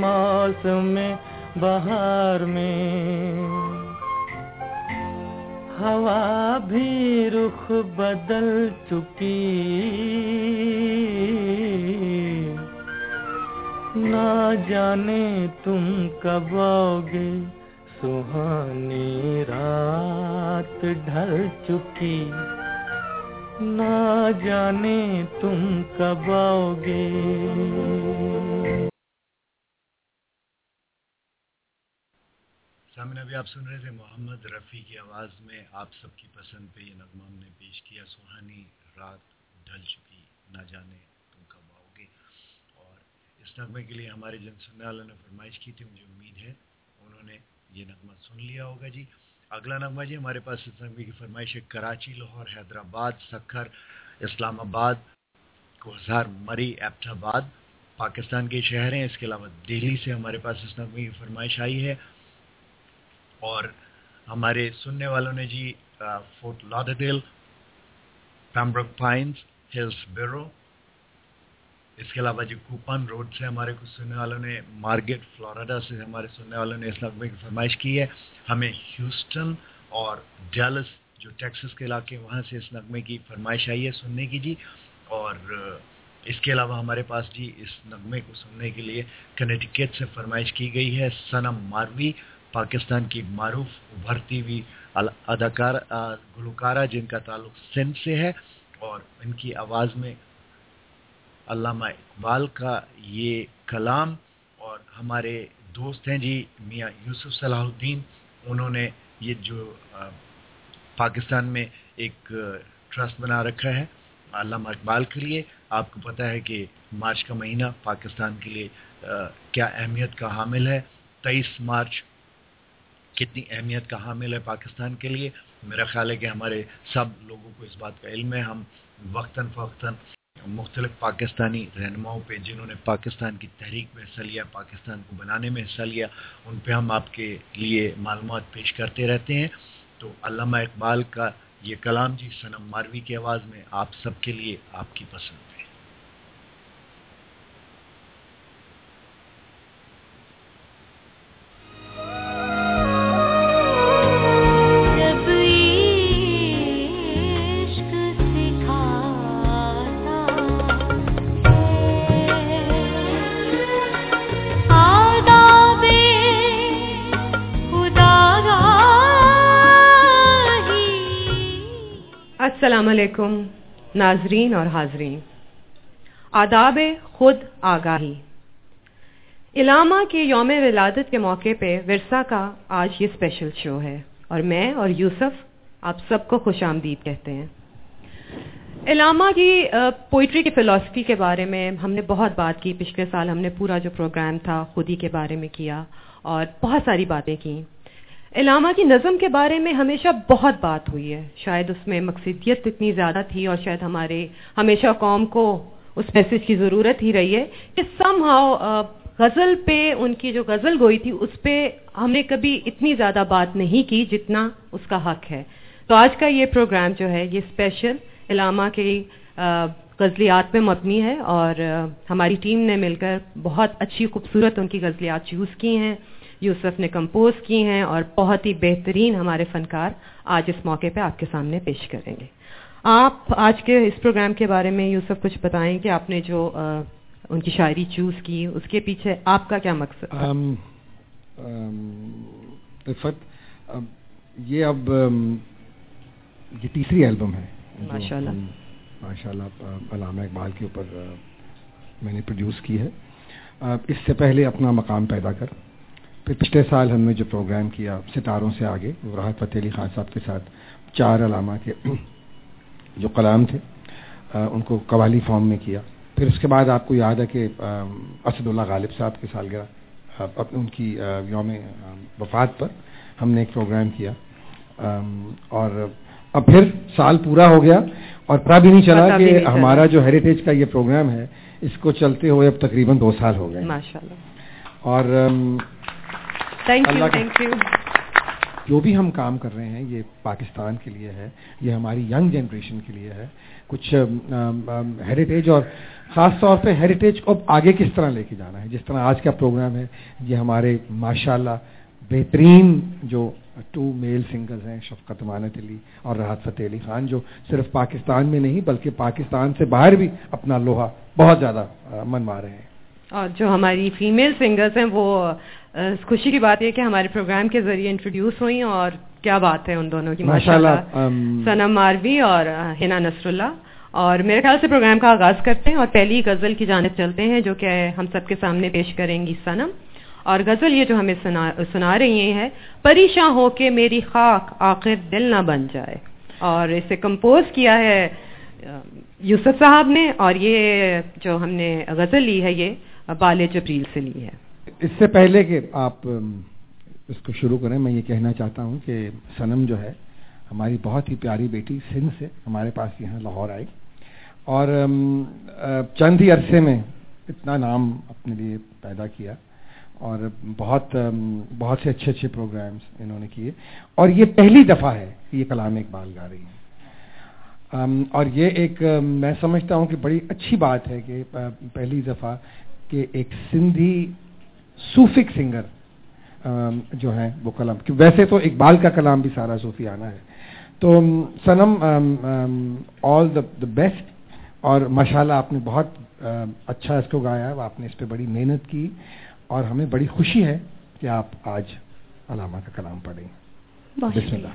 موسم بہار میں، हवा भी रुख बदल चुकी, ना जाने तुम कब आओगे, सुहानी रात ढल चुकी, ना जाने तुम कब आओगे। सामने अभी आप सुन रहे थे मोहम्मद रफ़ी की आवाज़ में आप सबकी पसंद पे ये नगमा हमने पेश किया, सुहानी रात ढल चुकी, ना जाने तुम कब आओगे। और इस नगमे के लिए हमारे जिन सुनने वालों ने फरमाइश की थी, मुझे उम्मीद है उन्होंने ये नगमा सुन लिया होगा जी। अगला नगमा जी हमारे पास इस नगमे की फरमाइश है कराची, लाहौर, हैदराबाद, सक्खर, इस्लामाबाद, कोहसार, मरी, एबटाबाद पाकिस्तान के शहर हैं। इसके अलावा दिल्ली से हमारे पास इस नगमे की फरमाइश आई है। और हमारे सुनने वालों ने जी Fort Lauderdale, Pembroke Pines, Hillsborough, इसके अलावा जी कूपन रोड से हमारे कुछ सुनने वालों ने, मार्गेट, फ्लोरिडा से हमारे सुनने वालों ने इस नगमे की फरमाइश की है। हमें ह्यूस्टन और डैलस जो टेक्सास के इलाके वहाँ से इस नगमे की फरमाइश आई है सुनने की जी। और इसके अलावा हमारे पास जी इस नगमे को सुनने के लिए कनेटिकट से फरमाइश की गई है। सनम मारवी पाकिस्तान की मारूफ उभरती हुई अदाकार गुलकारा जिनका ताल्लुक सिंध से है, और इनकी आवाज़ में अल्लामा इकबाल का ये कलाम। और हमारे दोस्त हैं जी मियाँ यूसुफ सलाहुद्दीन, उन्होंने ये जो आ, पाकिस्तान में एक ट्रस्ट बना रखा है अल्लामा इकबाल के लिए। आपको पता है कि मार्च का महीना पाकिस्तान के लिए आ, क्या अहमियत का हामिल है। तेईस मार्च कितनी अहमियत का हामिल है पाकिस्तान के लिए। मेरा ख्याल है कि हमारे सब लोगों को इस बात का इल्म है। हम वक्तन फ़वक्तन मुख्तलिफ पाकिस्तानी रहनुमाओं पे जिन्होंने पाकिस्तान की तहरीक में हिस्सा लिया, पाकिस्तान को बनाने में हिस्सा लिया, उन पे हम आपके लिए मालूमात पेश करते रहते हैं। तो अल्लामा इकबाल का ये कलाम जी सनम मारवी की आवाज़ में आप सबके लिए आपकी पसंद है। अस्सलामुअलैकुम नाजरीन और हाजरीन। आदाब खुद आगाही। इलामा के यौम विलादत के मौके पे विरसा का आज ये स्पेशल शो है और मैं और यूसुफ आप सबको खुश आमदीद कहते हैं। इलामा की पोइट्री की फ़िलासफ़ी के बारे में हमने बहुत बात की। पिछले साल हमने पूरा जो प्रोग्राम था खुदी के बारे में किया और बहुत सारी बातें की। इलामा की नज़म के बारे में हमेशा बहुत बात हुई है। शायद उसमें मकसदियत इतनी ज़्यादा थी और शायद हमारे हमेशा कौम को उस मैसेज की ज़रूरत ही रही है कि समहाउ गज़ल पे उनकी जो गज़ल गोई थी उस पे हमने कभी इतनी ज़्यादा बात नहीं की जितना उसका हक है। तो आज का ये प्रोग्राम जो है ये स्पेशल इलामा के गज़लियात पे मबनी है और हमारी टीम ने मिलकर बहुत अच्छी खूबसूरत उनकी गज़लियात चूज़ की हैं, यूसुफ ने कंपोज की हैं और बहुत ही बेहतरीन हमारे फ़नकार आज इस मौके पे आपके सामने पेश करेंगे। आप आज के इस प्रोग्राम के बारे में यूसुफ कुछ बताएं कि आपने जो आ, उनकी शायरी चूज़ की उसके पीछे आपका क्या मकसद था? um, um, इफ़त, um, ये अब um, ये तीसरी एल्बम है माशाल्लाह माशाल्लाह अल्लामा इकबाल के ऊपर uh, मैंने प्रोड्यूस की है। uh, इससे पहले अपना मकाम पैदा कर, फिर पिछले साल हमने जो प्रोग्राम किया सितारों से आगे राहत फ़तेह अली खान साहब के साथ, चार अल्लामा के जो कलाम थे आ, उनको कवाली फॉर्म में किया। फिर उसके बाद आपको याद है कि असदुल्ला गालिब साहब की सालगिरह उनकी यौम वफ़ात पर हमने एक प्रोग्राम किया आ, और अब फिर साल पूरा हो गया और पता भी नहीं चला कि हमारा जो हेरिटेज का ये प्रोग्राम है इसको चलते हुए अब तकरीबन दो साल हो गए माशाल्लाह। और थैंक यू थैंक यू। जो भी हम काम कर रहे हैं ये पाकिस्तान के लिए है, ये हमारी यंग जनरेशन के लिए है। कुछ हेरिटेज और ख़ास तौर पे हेरिटेज को आगे किस तरह लेके जाना है। जिस तरह आज का प्रोग्राम है ये हमारे माशाल्लाह بہترین جو ٹو میل سنگرز ہیں شفقت امانت علی اور راحت فتح علی خان, جو صرف پاکستان میں نہیں بلکہ پاکستان سے باہر بھی اپنا لوہا بہت زیادہ منوا رہے ہیں. اور جو ہماری فیمیل سنگرز ہیں وہ خوشی کی بات یہ کہ ہمارے پروگرام کے ذریعے انٹروڈیوس ہوئی, اور کیا بات ہے ان دونوں کی ماشاءاللہ, سنم ماروی اور حنا نصر اللہ. اور میرے خیال سے پروگرام کا آغاز کرتے ہیں اور پہلی غزل کی جانب چلتے ہیں جو کہ ہم سب کے سامنے پیش کریں گی سنم. اور غزل یہ جو ہمیں سنا سنا رہی ہیں پریشاں ہو کے میری خاک آخر دل نہ بن جائے, اور اسے کمپوز کیا ہے یوسف صاحب نے, اور یہ جو ہم نے غزل لی ہے یہ بال جبریل سے لی ہے. اس سے پہلے کہ آپ اس کو شروع کریں میں یہ کہنا چاہتا ہوں کہ سنم جو ہے ہماری بہت ہی پیاری بیٹی سندھ سے ہمارے پاس یہاں لاہور آئی, اور چند ہی عرصے میں اتنا نام اپنے لیے پیدا کیا, اور بہت بہت سے اچھے اچھے پروگرامز انہوں نے کیے, اور یہ پہلی دفعہ ہے یہ کلام اقبال گا رہی ہیں. اور یہ ایک میں سمجھتا ہوں کہ بڑی اچھی بات ہے کہ پہلی دفعہ کہ ایک سندھی صوفک سنگر جو ہیں وہ کلام, ویسے تو اقبال کا کلام بھی سارا صوفیانہ ہے. تو سنم آل دا دا بیسٹ, اور ماشاءاللہ آپ نے بہت اچھا اس کو گایا, آپ نے اس پہ بڑی محنت کی, اور ہمیں بڑی خوشی ہے کہ آپ آج علامہ کا کلام پڑھیں. بسم اللہ.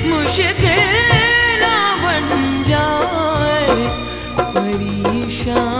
پریشان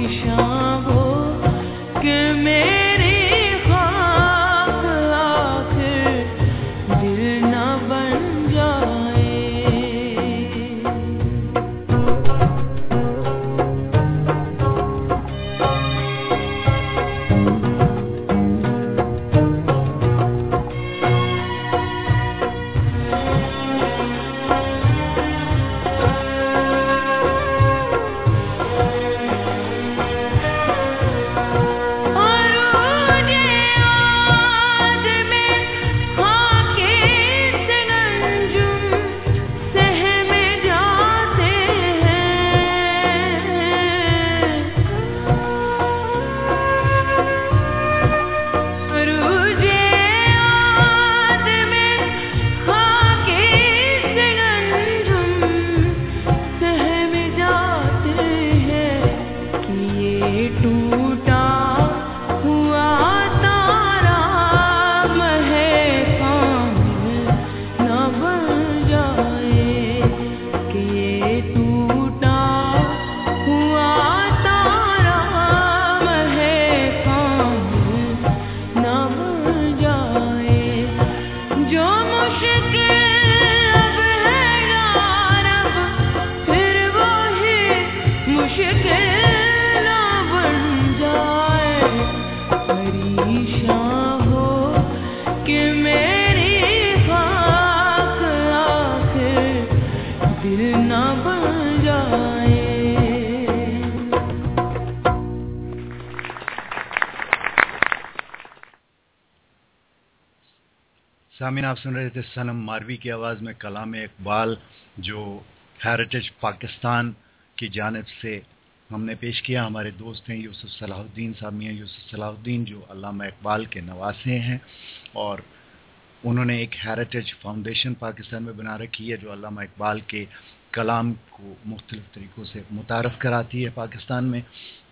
सामीन, आप सुन रहे थे सनम मारवी की आवाज़ में कलाम इकबाल, जो हेरिटेज पाकिस्तान की जानिब से हमने पेश किया। हमारे दोस्त हैं यूसुफ सलाहुद्दीन साहब, मियां यूसुफ सलाहुद्दीन, जो अल्लामा इकबाल के नवासे हैं, और उन्होंने एक हेरिटेज फाउंडेशन पाकिस्तान में बना रखी है जो अल्लामा इकबाल के कलाम को मुख्तलिफ तरीक़ों से मुतारफ़ कराती है पाकिस्तान में।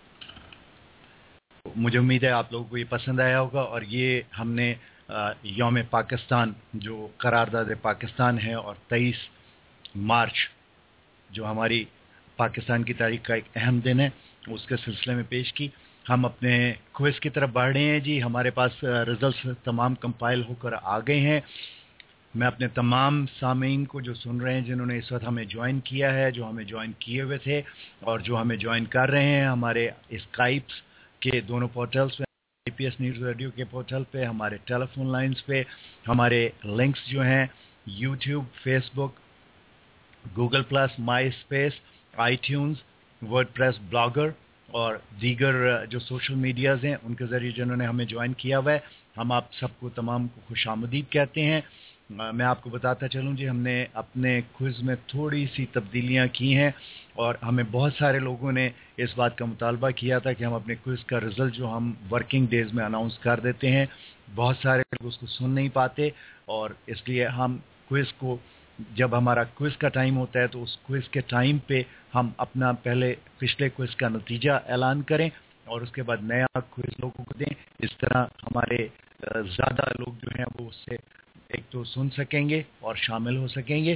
मुझे उम्मीद है आप लोगों को ये पसंद आया होगा। और ये हमने यौम पाकिस्तान जो करारदाद पाकिस्तान है और तेईस मार्च जो हमारी पाकिस्तान की तारीख का एक अहम दिन है, उसके सिलसिले में पेश की। हम अपने क्विज़ की तरफ बढ़ रहे हैं जी। हमारे पास रिज़ल्ट्स तमाम कंपाइल होकर आ गए हैं। मैं अपने तमाम सामीन को जो सुन रहे हैं, जिन्होंने इस वक्त हमें ज्वाइन किया है, जो हमें ज्वाइन किए हुए थे और जो हमें ज्वाइन कर रहे हैं हमारे स्काइप्स के दोनों पोर्टल्स पे, आईपीएस न्यूज़ रेडियो के पोर्टल पे, हमारे टेलीफोन लाइंस पे, हमारे लिंक्स जो हैं YouTube, Facebook, Google Plus, MySpace, iTunes, WordPress, blogger और दीगर जो सोशल मीडियाज़ हैं उनके ज़रिए जिन्होंने हमें ज्वाइन किया हुआ है, हम आप सबको तमाम को खुशामदीद कहते हैं। मैं आपको बताता चलूं जी, हमने अपने क्विज़ में थोड़ी सी तब्दीलियां की हैं और हमें बहुत सारे लोगों ने इस बात का मुतालबा किया था कि हम अपने क्विज़ का रिज़ल्ट जो हम वर्किंग डेज़ में अनाउंस कर देते हैं, बहुत सारे लोग उसको सुन नहीं पाते, और इसलिए हम क्विज़ को, जब हमारा क्विज़ का टाइम होता है तो उस क्विज़ के टाइम पे हम अपना पहले पिछले क्विज़ का नतीजा ऐलान करें और उसके बाद नया क्विज़ लोगों को दें। इस तरह हमारे ज़्यादा लोग जो हैं वो उससे एक तो सुन सकेंगे और शामिल हो सकेंगे।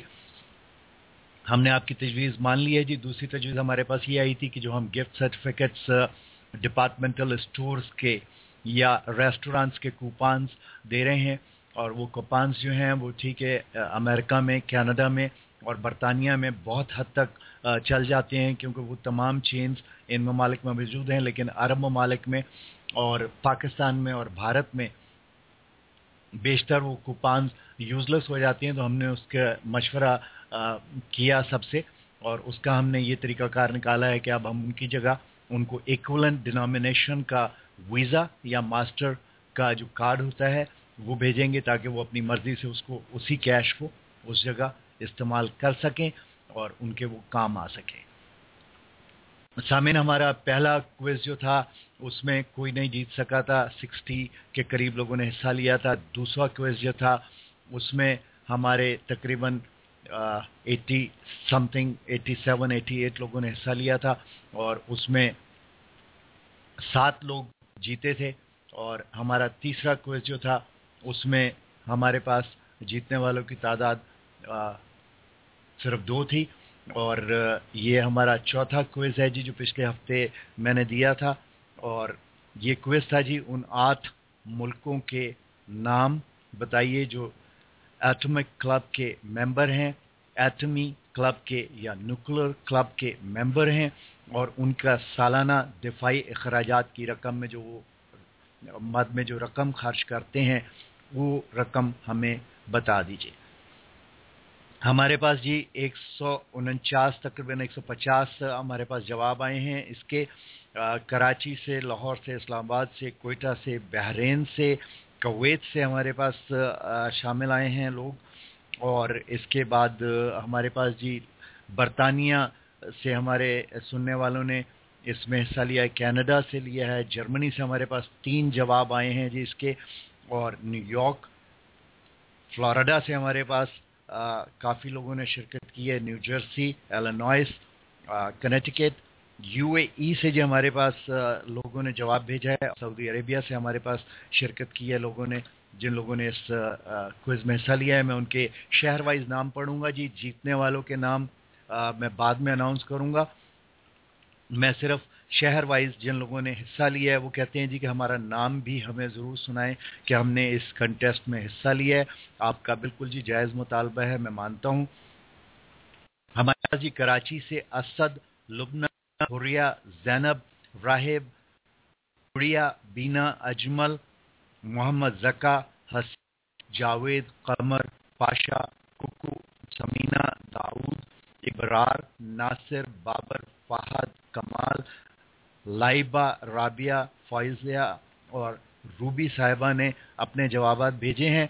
हमने आपकी तजवीज़ मान ली है जी। दूसरी तजवीज़ हमारे पास ये आई थी कि जो हम गिफ्ट सर्टिफिकेट्स डिपार्टमेंटल स्टोर्स के या रेस्टोरेंट्स के कूपन्स दे रहे हैं, और वो कूपन्स जो हैं वो ठीक है अमेरिका में, कनाडा में और बरतानिया में बहुत हद तक चल जाते हैं, क्योंकि वो तमाम चेन्स इन ममालिक में मौजूद हैं, लेकिन अरब ममालिक में और पाकिस्तान में और भारत में बेशतर वो कूपन्स यूज़लेस हो जाती हैं। तो हमने उसका मशवरा किया सबसे, और उसका हमने ये तरीक़ाकार निकाला है कि अब हम उनकी जगह उनको इक्विवेलेंट डिनोमिनेशन का वीज़ा या मास्टर का जो कार्ड होता है वो भेजेंगे, ताकि वो अपनी मर्ज़ी से उसको, उसी कैश को उस जगह इस्तेमाल कर सकें और उनके वो काम आ सकें। सामीन, हमारा पहला क्विज़ जो था उसमें कोई नहीं जीत सका था, साठ के करीब लोगों ने हिस्सा लिया था। दूसरा क्विज़ जो था उसमें हमारे तकरीबन अस्सी समथिंग, सत्तासी, अट्ठासी लोगों ने हिस्सा लिया था और उसमें सात लोग जीते थे। और हमारा तीसरा क्विज़ जो था उसमें हमारे पास जीतने वालों की तादाद सिर्फ दो थी, اور یہ ہمارا چوتھا کوئز ہے جی جو پچھلے ہفتے میں نے دیا تھا, اور یہ کوئز تھا جی ان آٹھ ملکوں کے نام بتائیے جو ایٹمک کلب کے ممبر ہیں, ایٹمی کلب کے یا نیوکلیر کلب کے ممبر ہیں, اور ان کا سالانہ دفاعی اخراجات کی رقم میں جو وہ مد میں جو رقم خرچ کرتے ہیں وہ رقم ہمیں بتا دیجیے. ہمارے پاس جی ایک سو انچاس تقریباً ایک سو پچاس ہمارے پاس جواب آئے ہیں اس کے. کراچی سے, لاہور سے, اسلام آباد سے, کوئٹہ سے, بحرین سے, کویت سے ہمارے پاس شامل آئے ہیں لوگ, اور اس کے بعد ہمارے پاس جی برطانیہ سے ہمارے سننے والوں نے اس میں حصہ لیا ہے, کینیڈا سے لیا ہے, جرمنی سے ہمارے پاس تین جواب آئے ہیں جی اس کے, اور نیو یارک, فلوریڈا سے ہمارے پاس آ, کافی لوگوں نے شرکت کی ہے, New Jersey, Illinois, Connecticut, U A E سے جو ہمارے پاس آ, لوگوں نے جواب بھیجا ہے, سعودی عربیہ سے ہمارے پاس شرکت کی ہے لوگوں نے, جن لوگوں نے اس کوئز میں حصہ لیا ہے. میں ان کے شہر وائز نام پڑھوں گا جی, جیتنے والوں کے نام آ, میں بعد میں اناؤنس کروں گا. میں صرف شہر وائز جن لوگوں نے حصہ لیا ہے وہ کہتے ہیں جی کہ ہمارا نام بھی ہمیں ضرور سنائیں کہ ہم نے اس کنٹیسٹ میں حصہ لیا ہے. آپ کا بالکل جی جائز مطالبہ ہے, میں مانتا ہوں. ہمارے پاس جی کراچی سے اسد, لبنہ, حریہ, زینب, راہب, گڑیا, بینا, اجمل, محمد زکا, حسین, جاوید, قمر, پاشا, ککو, سمینہ, داؤد, ابرار, ناصر, بابر, فہد, کمال, لائبہ, رابعہ, فائزیہ اور روبی صاحبہ نے اپنے جوابات بھیجے ہیں.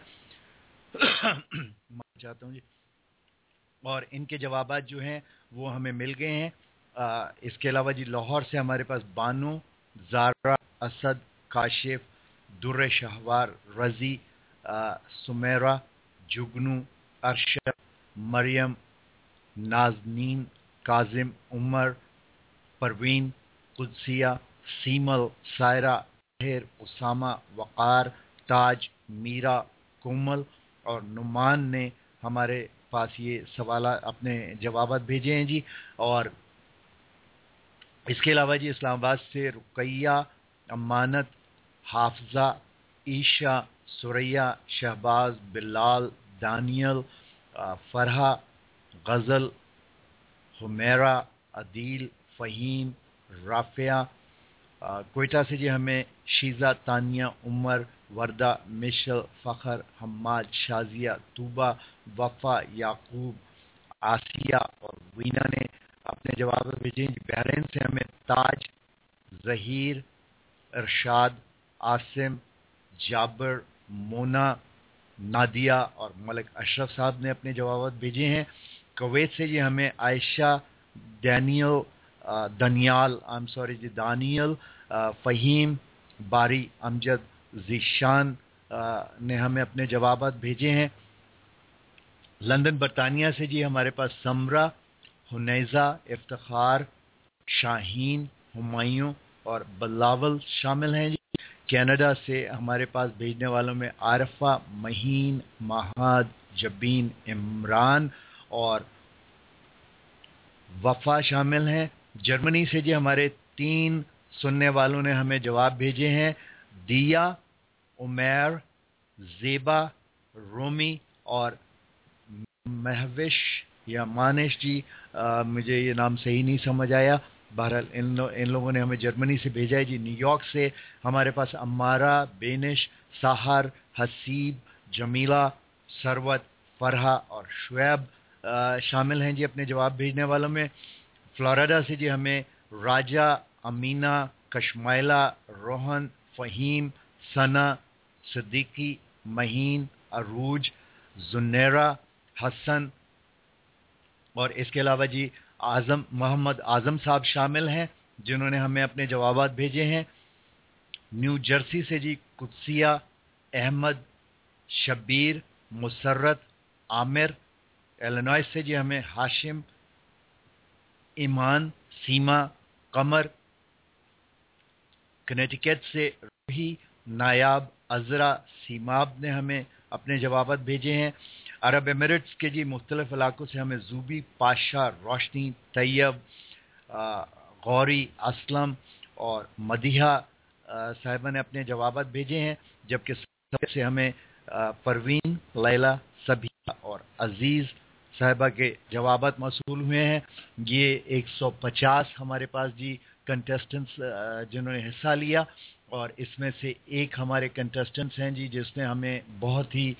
چاہتا ہوں جی, اور ان کے جوابات جو ہیں وہ ہمیں مل گئے ہیں. آ, اس کے علاوہ جی لاہور سے ہمارے پاس بانو, زارا, اسد, کاشف, در شہوار, رضی, آ, سمیرہ, جگنو, ارشد, مریم, نازنین, کاظم, عمر, پروین, قدسیہ, سیمل, سائرہ, طاہر, اسامہ, وقار, تاج, میرا, کومل اور نعمان نے ہمارے پاس یہ سوالات اپنے جوابات بھیجے ہیں جی. اور اس کے علاوہ جی اسلام آباد سے رقیہ, امانت, حافظہ, عیشا, سریہ, شہباز, بلال, دانیل, فرحہ, غزل, حمیرہ, عدیل, فہیم, رافعہ. کوئٹہ سے جی ہمیں شیزہ, تانیہ, عمر, وردہ, مشل, فخر, حماد, شازیہ, طوبہ, وفا, یعقوب, آسیہ اور وینا نے اپنے جواب بھیجے. بحرین سے ہمیں تاج, ظہیر, ارشاد, عاصم, جابر, مونا, نادیہ اور ملک اشرف صاحب نے اپنے جوابات بھیجے ہیں. کویت سے جی ہمیں Ayesha, Daniel, Daniyal I'm sorry جی دانیل, فہیم, باری, امجد, ذیشان نے ہمیں اپنے جوابات بھیجے ہیں. لندن برطانیہ سے جی ہمارے پاس سمرہ, حنیزہ, افتخار, شاہین, ہمایوں اور بلاول شامل ہیں جی. کینیڈا سے ہمارے پاس بھیجنے والوں میں عارفہ, مہین, مہاد, جبین, عمران اور وفا شامل ہیں. جرمنی سے جی ہمارے تین سننے والوں نے ہمیں جواب بھیجے ہیں, دیا, عمیر, زیبا, رومی اور مہوش یا مانش جی. آ, مجھے یہ نام صحیح نہیں سمجھ آیا. بہرحال ان, لو, ان لوگوں نے ہمیں جرمنی سے بھیجا ہے جی. نیو یارک سے ہمارے پاس امارہ, بینش, ساحر, حسیب, جمیلہ, ثروت, فرحہ اور شعیب آ, شامل ہیں جی اپنے جواب بھیجنے والوں میں. فلوریڈا سے جی ہمیں راجہ, امینہ, کشمائلہ, روہن, فہیم, ثنا, صدیقی, مہین, عروج, زنیرہ, حسن اور اس کے علاوہ جی اعظم, محمد اعظم صاحب شامل ہیں جنہوں نے ہمیں اپنے جوابات بھیجے ہیں. نیو جرسی سے جی قدسیہ, احمد, شبیر, مسرت, عامر. ایلینوائس سے جی ہمیں ہاشم, ایمان, سیما, قمر. کنیٹیکٹ سے روحی, نایاب, عذرا, سیماب نے ہمیں اپنے جوابات بھیجے ہیں. عرب ایمریٹس کے جی مختلف علاقوں سے ہمیں زوبی، پاشا، روشنی، طیب، غوری، اسلم اور مدیحہ صاحبہ نے اپنے جوابات بھیجے ہیں، جبکہ سب سے ہمیں پروین، لیلہ، سبیہ اور عزیز صاحبہ کے جوابات موصول ہوئے ہیں. یہ ایک سو پچاس ہمارے پاس جی کنٹیسٹنٹس جنہوں نے حصہ لیا، اور اس میں سے ایک ہمارے کنٹیسٹنٹس ہیں جی جس نے ہمیں بہت ہی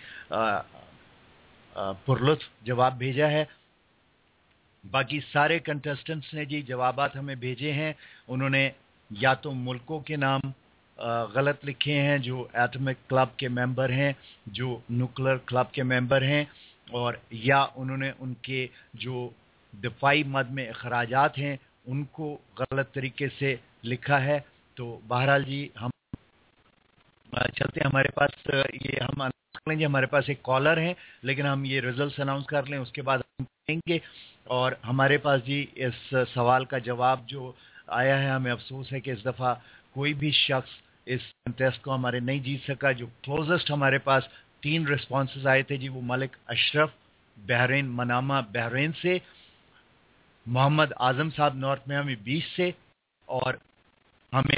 پرلطف جواب بھیجا ہے. باقی سارے کنٹیسٹنٹس نے جی جوابات ہمیں بھیجے ہیں، انہوں نے یا تو ملکوں کے نام غلط لکھے ہیں جو ایٹمک کلب کے ممبر ہیں، جو نیوکلیر کلب کے ممبر ہیں، اور یا انہوں نے ان کے جو دفاعی مد میں اخراجات ہیں ان کو غلط طریقے سے لکھا ہے. تو بہرحال جی ہم چلتے ہیں، ہمارے پاس یہ ہم لیں گے، ہمارے پاس ایک کالر ہیں لیکن ہم یہ ریزلٹس اناؤنس کر لیں، اس کے بعد ہم کہیں گے. اور ہمارے پاس جی اس سوال کا جواب جو آیا ہے، ہمیں افسوس ہے کہ اس دفعہ کوئی بھی شخص اس کنٹیسٹ کو ہمارے نہیں جیت سکا. جو کلوزسٹ ہمارے پاس تین رسپانسز آئے تھے جی، وہ ملک اشرف بحرین منامہ بحرین سے، محمد اعظم صاحب نارتھ میامی بیچ سے، اور ہمیں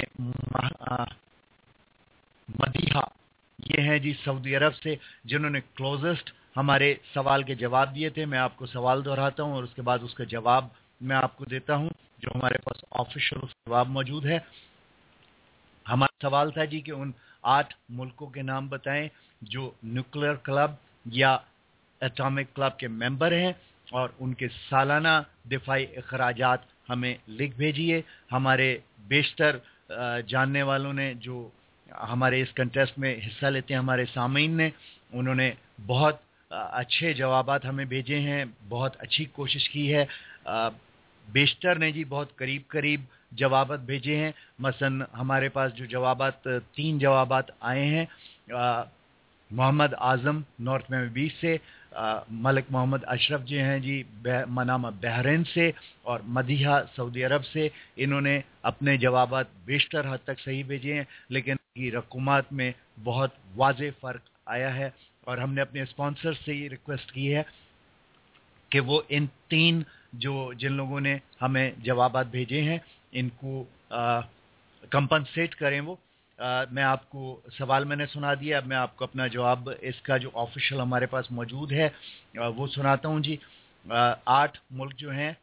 مدیحہ یہ ہیں جی سعودی عرب سے، جنہوں نے کلوزسٹ ہمارے سوال کے جواب دیے تھے. میں آپ کو سوال دہراتا ہوں اور اس کے بعد اس کا جواب میں آپ کو دیتا ہوں جو ہمارے پاس آفیشیل جواب موجود ہے. ہمارا سوال تھا جی کہ ان آٹھ ملکوں کے نام بتائیں جو نیوکلیر کلب یا ایٹامک کلب کے ممبر ہیں، اور ان کے سالانہ دفاعی اخراجات ہمیں لکھ بھیجیے. ہمارے بیشتر جاننے والوں نے جو ہمارے اس کنٹیسٹ میں حصہ لیتے ہیں، ہمارے سامعین نے، انہوں نے بہت اچھے جوابات ہمیں بھیجے ہیں، بہت اچھی کوشش کی ہے. بیشتر نے جی بہت قریب قریب جوابات بھیجے ہیں. مثلا ہمارے پاس جو جوابات تین جوابات آئے ہیں، محمد اعظم نارتھ میں بیچ سے، ملک محمد اشرف جو ہیں جی منامہ بحرین سے، اور مدیحہ سعودی عرب سے. انہوں نے اپنے جوابات بیشتر حد تک صحیح بھیجے ہیں، لیکن کی رقومات میں بہت واضح فرق آیا ہے، اور ہم نے اپنے اسپانسر سے یہ ریکویسٹ کی ہے کہ وہ ان تین جو جن لوگوں نے ہمیں جوابات بھیجے ہیں ان کو کمپنسیٹ کریں. وہ آ, میں آپ کو سوال میں نے سنا دیا، اب میں آپ کو اپنا جواب اس کا جو آفیشیل ہمارے پاس موجود ہے آ, وہ سناتا ہوں جی. آ, آٹھ ملک جو ہیں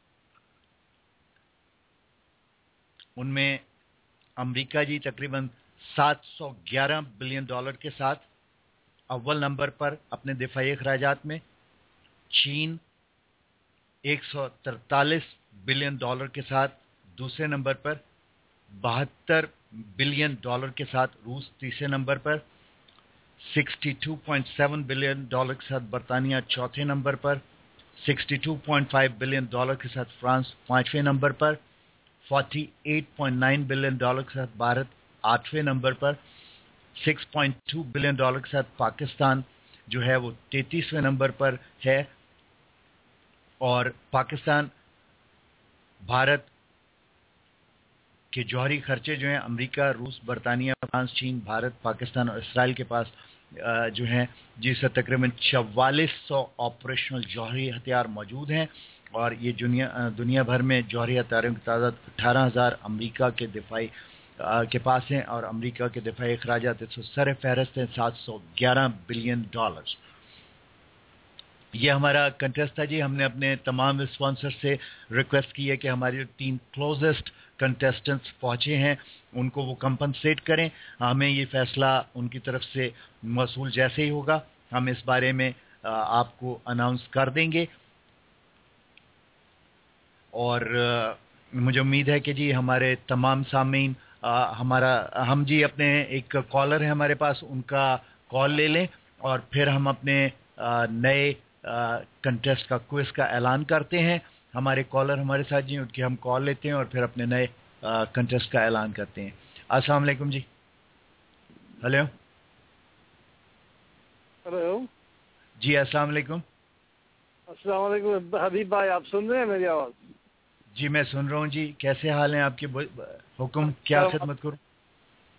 ان میں امریکہ جی تقریباً سات سو گیارہ بلین ڈالر کے ساتھ اول نمبر پر اپنے دفاعی اخراجات میں، چین ایک سو ترتالیس بلین ڈالر کے ساتھ دوسرے نمبر پر، بہتر بلین ڈالر کے ساتھ روس تیسرے نمبر پر، sixty two point seven billion dollar کے ساتھ برطانیہ چوتھے نمبر پر، sixty two point five billion dollar کے ساتھ فرانس پانچویں نمبر پر، forty eight point nine billion dollar کے ساتھ بھارت آٹھویں نمبر پر، six point two billion dollar کے ساتھ پاکستان جو ہے وہ تینتیسویں نمبر پر ہے. اور پاکستان بھارت کے جوہری خرچے جو ہیں امریکہ، روس، برطانیہ، فرانس، چین، بھارت، پاکستان اور اسرائیل کے پاس جو ہیں جس سے تقریباً چوالیس سو آپریشنل جوہری ہتھیار موجود ہیں. اور یہ دنیا دنیا بھر میں جوہری ہتھیاروں کی تعداد اٹھارہ ہزار امریکہ کے دفاعی کے پاس ہیں، اور امریکہ کے دفاعی اخراجات اس سر فہرست ہیں سات سو گیارہ بلین ڈالرز. یہ ہمارا کنٹیسٹ تھا جی. ہم نے اپنے تمام اسپانسر سے ریکویسٹ کی ہے کہ ہماری جو تین کلوزسٹ کنٹیسٹنٹس پہنچے ہیں ان کو وہ کمپنسیٹ کریں. ہمیں یہ فیصلہ ان کی طرف سے موصول جیسے ہی ہوگا ہم اس بارے میں آپ کو اناؤنس کر دیں گے. اور مجھے امید ہے کہ جی ہمارے تمام سامعین ہمارا ہم جی اپنے ایک کالر ہے ہمارے پاس، ان کا کال لے لیں اور پھر ہم اپنے نئے کنٹیسٹ کا کوئز کا اعلان کرتے ہیں. ہمارے کالر ہمارے ساتھ جی، ان کی ہم کال لیتے ہیں اور پھر اپنے نئے کنٹیسٹ کا اعلان کرتے ہیں. السلام علیکم جی. ہلو ہلو جی السلام علیکم. السلام علیکم حبیب بھائی، آپ سن رہے ہیں میری آواز؟ جی میں سن رہا ہوں جی. کیسے حال ہیں آپ کے؟ حکم کیا خدمت کروں؟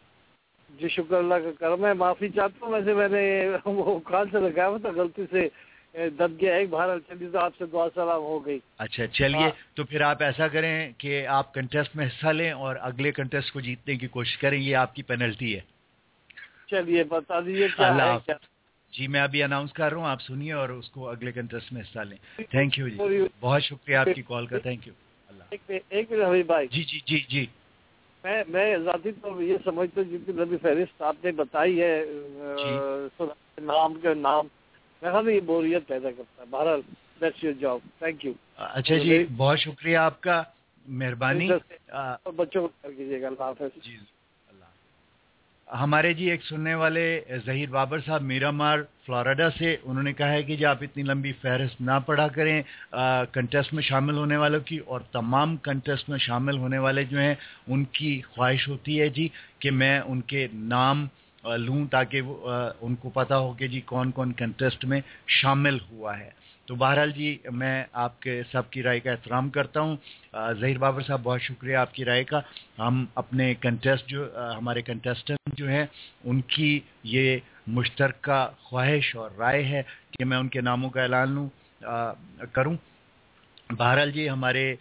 جی شکر اللہ کا کرم ہے. معافی چاہتا ہوں، ویسے میں نے وہ کال سے لگایا ہوا تھا غلطی سے، دب گیا ایک بہرحال چلیے تو آپ سے دعا سلام ہو گئی. اچھا چلیے تو پھر آپ ایسا کریں کہ آپ کنٹیسٹ میں حصہ لیں اور اگلے کنٹیسٹ کو جیتنے کی کوشش کریں, یہ آپ کی پینلٹی ہے. چلیے بتا دیجیے کیا اللہ ہے کیا. جی میں ابھی اناؤنس کر رہا ہوں, آپ سنیے اور اس کو اگلے کنٹیسٹ میں حصہ لیں. تھینک یو جی, بہت شکریہ آپ کی کال کا, تھینک یو. اللہ ایک منٹ حبیب بھائی. جی جی جی جی میں میں ذاتی طور یہ سمجھتا ہوں جتنی لمبی فہرست آپ نے بتائی ہے نام کے نام میں ہمیں یہ بوریت پیدا کرتا ہے. بہرحال that's your job. Thank you. اچھا جی بہت شکریہ آپ کا, مہربانی. بچوں کو خیال کیجیے گا. اللہ حافظ. جی اللہ. ہمارے جی ایک سننے والے ظہیر بابر صاحب میرامار فلوریڈا سے, انہوں نے کہا ہے کہ جی آپ اتنی لمبی فہرست نہ پڑھا کریں کنٹیسٹ میں شامل ہونے والوں کی, اور تمام کنٹیسٹ میں شامل ہونے والے جو ہیں ان کی خواہش ہوتی ہے جی کہ میں ان کے نام لوں تاکہ وہ ان کو پتہ ہو کہ جی کون کون کنٹیسٹ میں شامل ہوا ہے. تو بہرحال جی میں آپ کے سب کی رائے کا احترام کرتا ہوں. ظہیر بابر صاحب بہت شکریہ آپ کی رائے کا. ہم اپنے کنٹیسٹ جو ہمارے کنٹیسٹنٹ جو ہیں ان کی یہ مشترکہ خواہش اور رائے ہے کہ میں ان کے ناموں کا اعلان لوں کروں. بہرحال جی ہمارے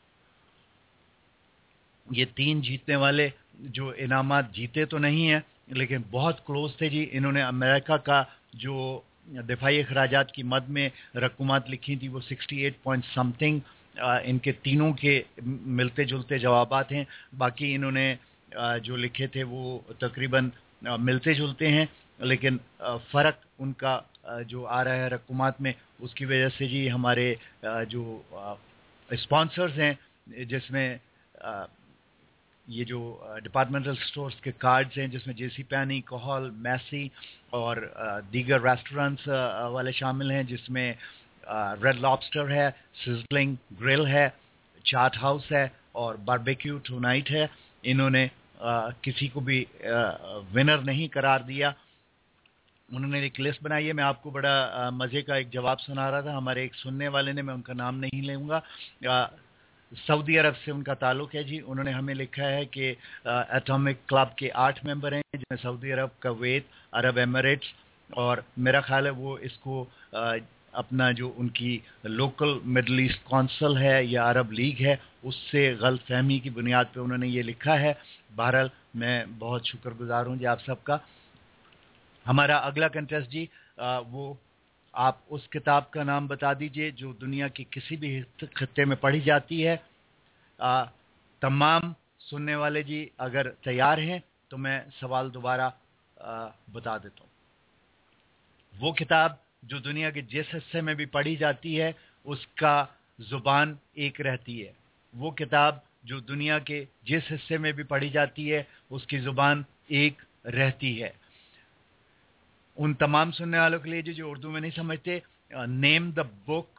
یہ تین جیتنے والے جو انعامات جیتے تو نہیں ہیں لیکن بہت کلوز تھے جی. انہوں نے امریکہ کا جو دفاعی اخراجات کی مد میں رقومات لکھی تھی وہ sixty eight point something, ان کے تینوں کے ملتے جلتے جوابات ہیں. باقی انہوں نے جو لکھے تھے وہ تقریباً ملتے جلتے ہیں لیکن فرق ان کا جو آ رہا ہے رقومات میں, اس کی وجہ سے جی ہمارے جو اسپانسرز ہیں جس میں یہ جو ڈپارٹمنٹل سٹورز کے کارڈز ہیں جس میں جے سی پینی, کوہل, میسی اور دیگر ریسٹورنٹس والے شامل ہیں, جس میں ریڈ لابسٹر ہے, سزلنگ گرل ہے, چاٹ ہاؤس ہے اور باربیکیو ٹونائٹ ہے. انہوں نے کسی کو بھی ونر نہیں قرار دیا. انہوں نے ایک لسٹ بنائی ہے, میں آپ کو بڑا مزے کا ایک جواب سنا رہا تھا. ہمارے ایک سننے والے نے, میں ان کا نام نہیں لوں گا, سعودی عرب سے ان کا تعلق ہے جی. انہوں نے ہمیں لکھا ہے کہ ایٹامک کلب کے آٹھ ممبر ہیں جن میں سعودی عرب, کویت, عرب ایمریٹس, اور میرا خیال ہے وہ اس کو اپنا جو ان کی لوکل مڈل ایسٹ کونسل ہے یا عرب لیگ ہے اس سے غلط فہمی کی بنیاد پہ انہوں نے یہ لکھا ہے. بہرحال میں بہت شکر گزار ہوں جی آپ سب کا. ہمارا اگلا کنٹیسٹ جی وہ آپ اس کتاب کا نام بتا دیجئے جو دنیا کے کسی بھی خطے میں پڑھی جاتی ہے. آ, تمام سننے والے جی اگر تیار ہیں تو میں سوال دوبارہ آ, بتا دیتا ہوں. وہ کتاب جو دنیا کے جس حصے میں بھی پڑھی جاتی ہے اس کا زبان ایک رہتی ہے. وہ کتاب جو دنیا کے جس حصے میں بھی پڑھی جاتی ہے اس کی زبان ایک رہتی ہے. ان تمام سننے والوں کے لیے جو جو اردو میں نہیں سمجھتے, name the book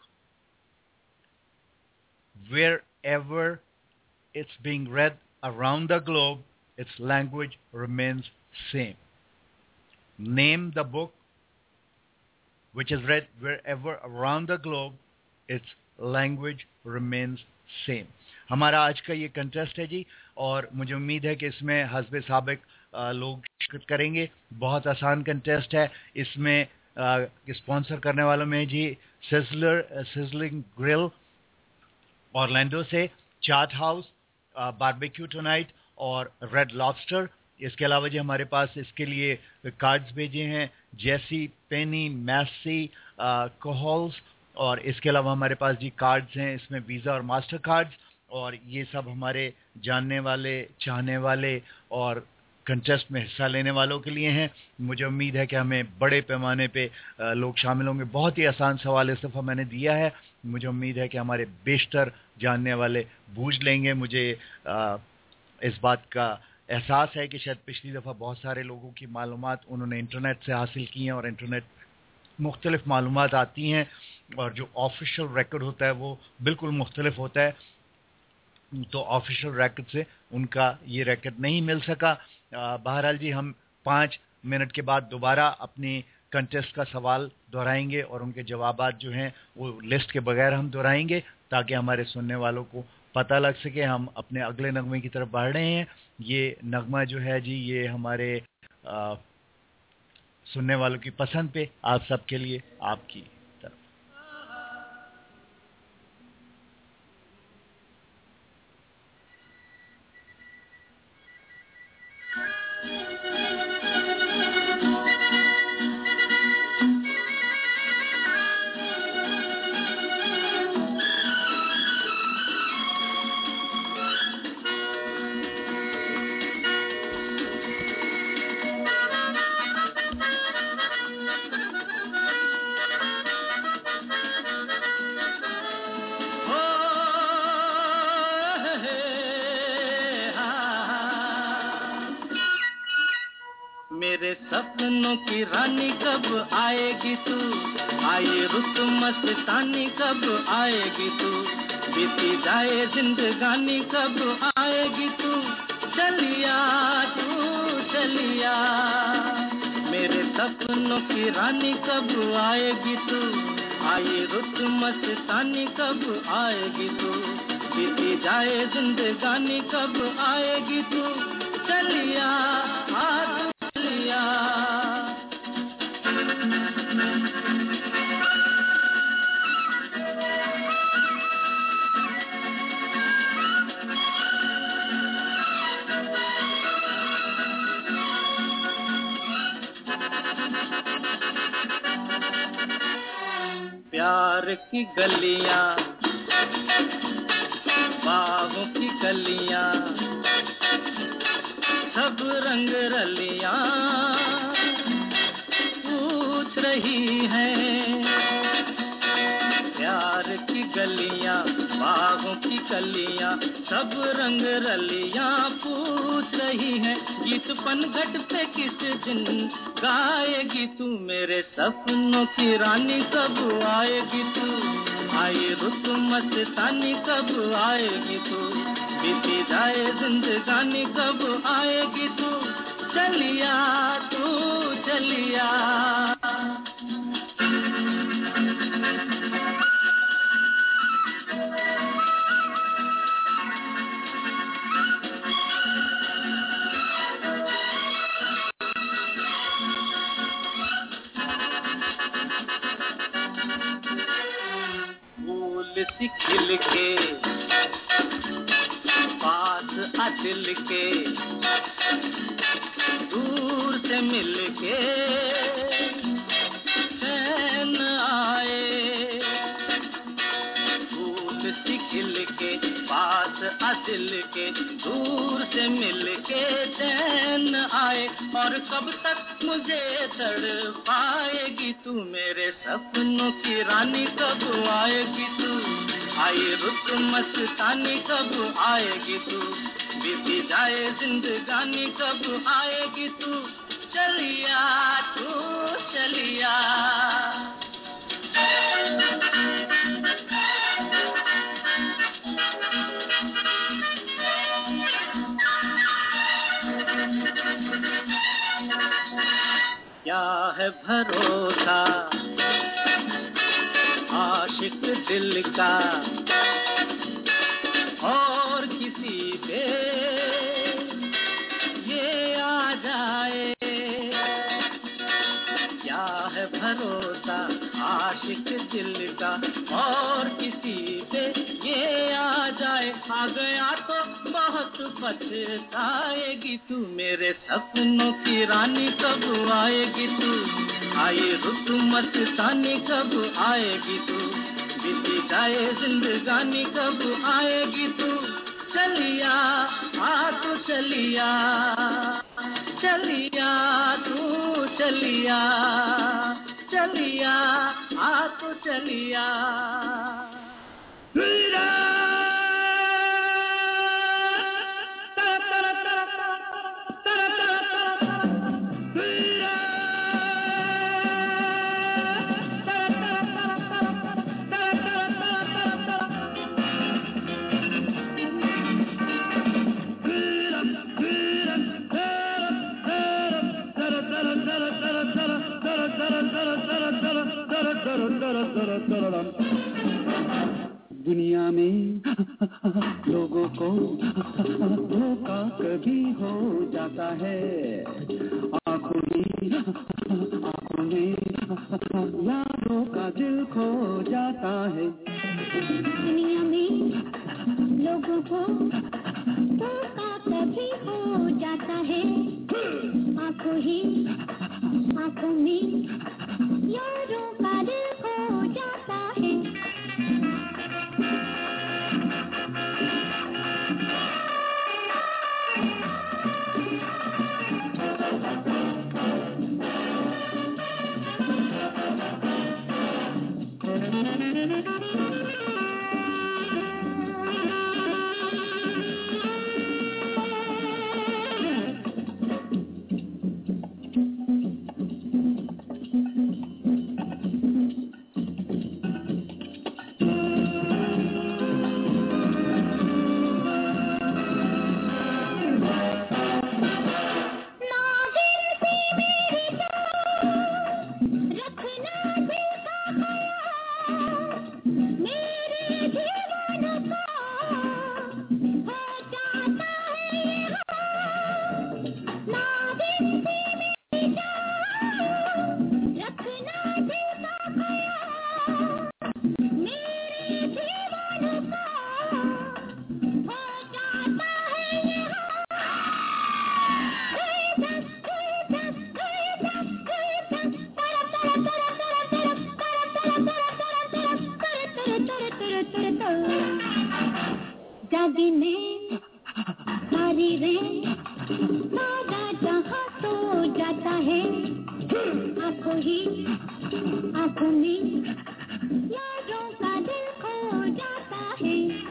wherever it's being read around the globe its language remains same. Name the book which is read wherever around the globe, its language remains same. ہمارا آج کا یہ کنٹیسٹ ہے جی, اور مجھے امید ہے کہ اس میں حسب سابق لوگ شرکت کریں گے. بہت آسان کنٹیسٹ ہے. اس میں اسپانسر کرنے والوں میں جی سزلر سزلنگ گرل اورلینڈو سے, چاٹ ہاؤس, باربیکیو ٹونائٹ اور ریڈ لابسٹر. اس کے علاوہ جی ہمارے پاس اس کے لیے کارڈز بھیجے ہیں جیسی پینی, میسی, کوہولز, اور اس کے علاوہ ہمارے پاس جی کارڈز ہیں اس میں ویزا اور ماسٹر کارڈز, اور یہ سب ہمارے جاننے والے, چاہنے والے اور کنٹیسٹ میں حصہ لینے والوں کے لیے ہیں. مجھے امید ہے کہ ہمیں بڑے پیمانے پہ لوگ شامل ہوں گے. بہت ہی آسان سوال اس دفعہ میں نے دیا ہے. مجھے امید ہے کہ ہمارے بیشتر جاننے والے بوجھ لیں گے. مجھے اس بات کا احساس ہے کہ شاید پچھلی دفعہ بہت سارے لوگوں کی معلومات انہوں نے انٹرنیٹ سے حاصل کی ہیں, اور انٹرنیٹ مختلف معلومات آتی ہیں اور جو آفیشیل ریکارڈ ہوتا ہے وہ بالکل مختلف ہوتا ہے. تو آفیشیل ریکارڈ سے ان کا یہ ریکارڈ نہیں مل سکا. بہرحال جی ہم پانچ منٹ کے بعد دوبارہ اپنی کنٹیسٹ کا سوال دہرائیں گے اور ان کے جوابات جو ہیں وہ لسٹ کے بغیر ہم دہرائیں گے تاکہ ہمارے سننے والوں کو پتہ لگ سکے ہم اپنے اگلے نغمے کی طرف بڑھ رہے ہیں. یہ نغمہ جو ہے جی یہ ہمارے آ, سننے والوں کی پسند پہ آپ سب کے لیے آپ کی طرف. मेरे सपनों की रानी कब आएगी तू, आए रुत मस्तानी कब आएगी तू, बीती जाए जिंदगानी कब आएगी तू, चलिया तू चलिया। मेरे सपनों की रानी कब आएगी तू, आए रुत मस्तानी कब आएगी तू, बीती जाए जिंदगानी कब आएगी तू, चलिया आ चलिया। प्यार की गलियां, बागों की गलियां, सब रंग रलियां पूछ रही हैं। प्यार की गलियां, बागों की गलियां, सब रंग रलियां पूछ रही हैं। गीत पनघट पे किस दिन गाएगी तू, मेरे सपनों की रानी कब आएगी तू, आए रुत मस्तानी कब आएगी तू, बीती जाए जिंदगानी कब आएगी तू, चलिया तू चलिया। फूल सी खिल के पास आ दिल के, दूर से मिल के चैन आए। फूल सी खिल के पास आ दिल के, दूर से मिल के चैन आए। और कब तक मुझे तड़पाएगी तू, मेरे सपनों की रानी कब आएगी तू, आए रुत मस्तानी कब आएगी तू, बीती जाए जिंदगानी कब आएगी तू, चलिया तू चलिया। क्या है भरोसा आशिक दिल का और किसी पे ये आ जाए, क्या है भरोसा आशिक दिल का और किसी पे ये आ जाए। आ गया तो बहुत पछताएगी तू, मेरे सपनों की रानी कब आएगी तू, आए रुत मस्तानी कब आएगी तू, बीती जाए जिंदगानी कब आएगी तू, चलिया आ तू चलिया, चलिया तू चलिया, चलिया आ तू चलिया। दुनिया में लोगों को धोखा कभी हो जाता है, आंखों में आंखों में यारों का दिल खो जाता है। दुनिया में लोगों को धोखा कभी हो जाता है, आंखों ही आंखों में यारों का दिल खो जाता है। दिने सारी रें सारा जहां तो जाता है आंखों ही आंखों में यारों का दिल खो जाता है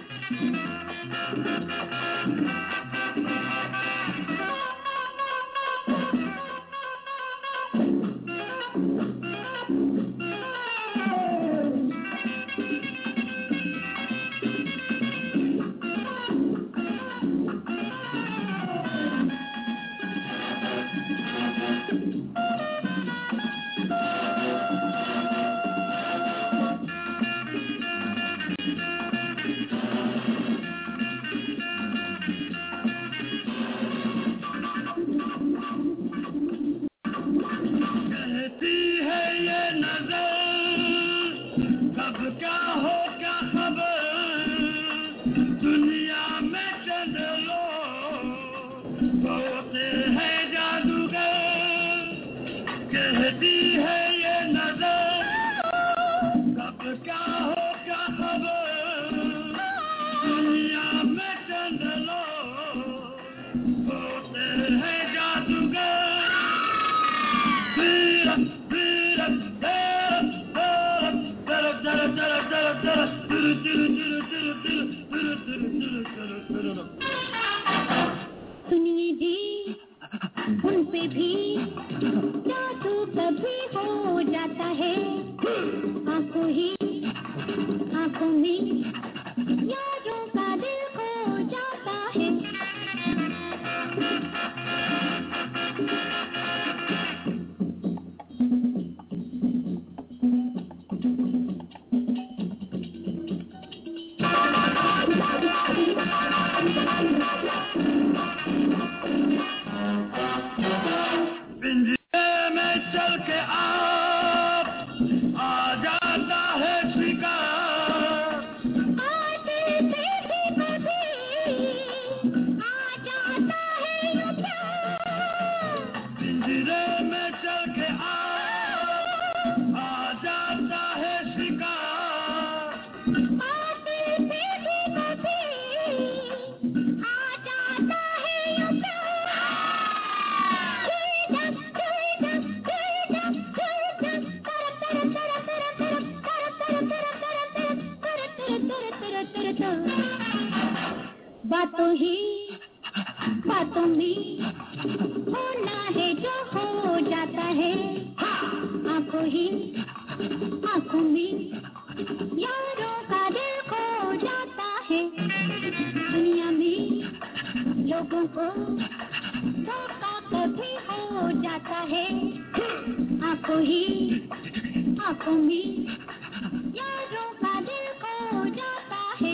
सुनिए जी उन पे भी जादू कभी हो जाता है आंखों ही आंखों में यारों का दिल खो जाता है बातों ही बातों में होना है जो हो जाता है आंखों ही आंखों में यारों का दिल खो जाता है दुनिया में लोगों को धोखा कभी हो जाता है आंखों ही आंखों में यारों का दिल खो जाता है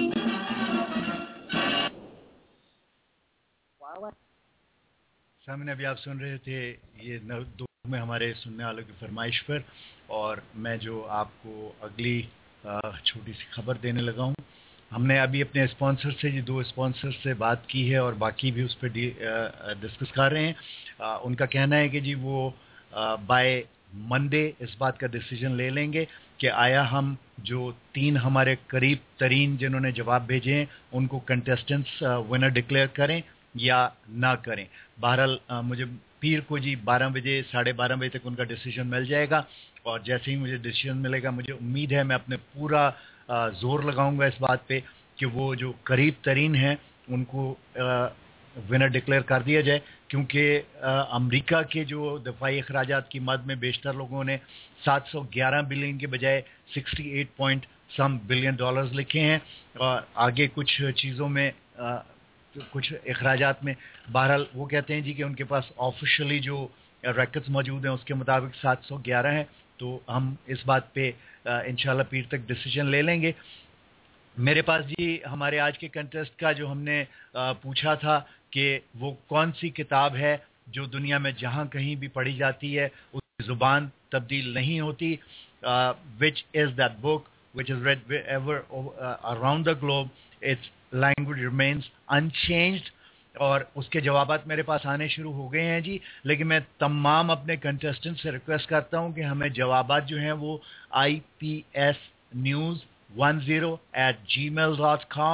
सामने अभी आप सुन रहे थे ये दो में हमारे सुनने वालों की फरमाइश पर और मैं जो आपको अगली छोटी सी खबर देने लगा हूँ हमने अभी अपने स्पॉन्सर से जी दो स्पॉन्सर से बात की है और बाकी भी उस पर डिस्कस कर रहे हैं आ, उनका कहना है कि जी वो बाय मंडे इस बात का डिसीजन ले लेंगे कि आया हम जो तीन हमारे करीब तरीन जिन्होंने जवाब भेजे हैं उनको कंटेस्टेंट्स विनर डिक्लेयर करें या ना करें। बहरहाल मुझे पीर को जी बारह बजे साढ़े बारह बजे तक उनका डिसीजन मिल जाएगा और जैसे ही मुझे डिसीजन मिलेगा मुझे उम्मीद है मैं अपने पूरा जोर लगाऊंगा इस बात पे कि वो जो करीब तरीन हैं उनको विनर डिक्लेयर कर दिया जाए क्योंकि अमेरिका के जो दफाई अखराजात की मद में बेशतर लोगों ने सात सौ ग्यारह बिलियन के बजाय अड़सठ पॉइंट सम बिलियन डॉलर्स लिखे हैं और आगे कुछ चीज़ों में आ, कुछ अखराजात में बहरहाल वो कहते हैं जी कि उनके पास ऑफिशियली जो रैकेट्स मौजूद हैं उसके मुताबिक सात सौ ग्यारह हैं तो हम इस बात पे इंशाल्लाह पीर तक डिसीजन ले लेंगे। मेरे पास जी हमारे आज के कंटेस्ट का जो हमने आ, पूछा था कि वो कौन सी किताब है जो दुनिया में जहाँ कहीं भी पढ़ी जाती है उसकी ज़ुबान तब्दील नहीं होती, which is that book which is read wherever uh, around the globe, its language remains unchanged और उसके जवाबात मेरे पास आने शुरू हो गए हैं जी। लेकिन मैं तमाम अपने कंटेस्टेंट से रिक्वेस्ट करता हूं कि हमें जवाबात जो हैं वो I P S news one zero eight G mail dot com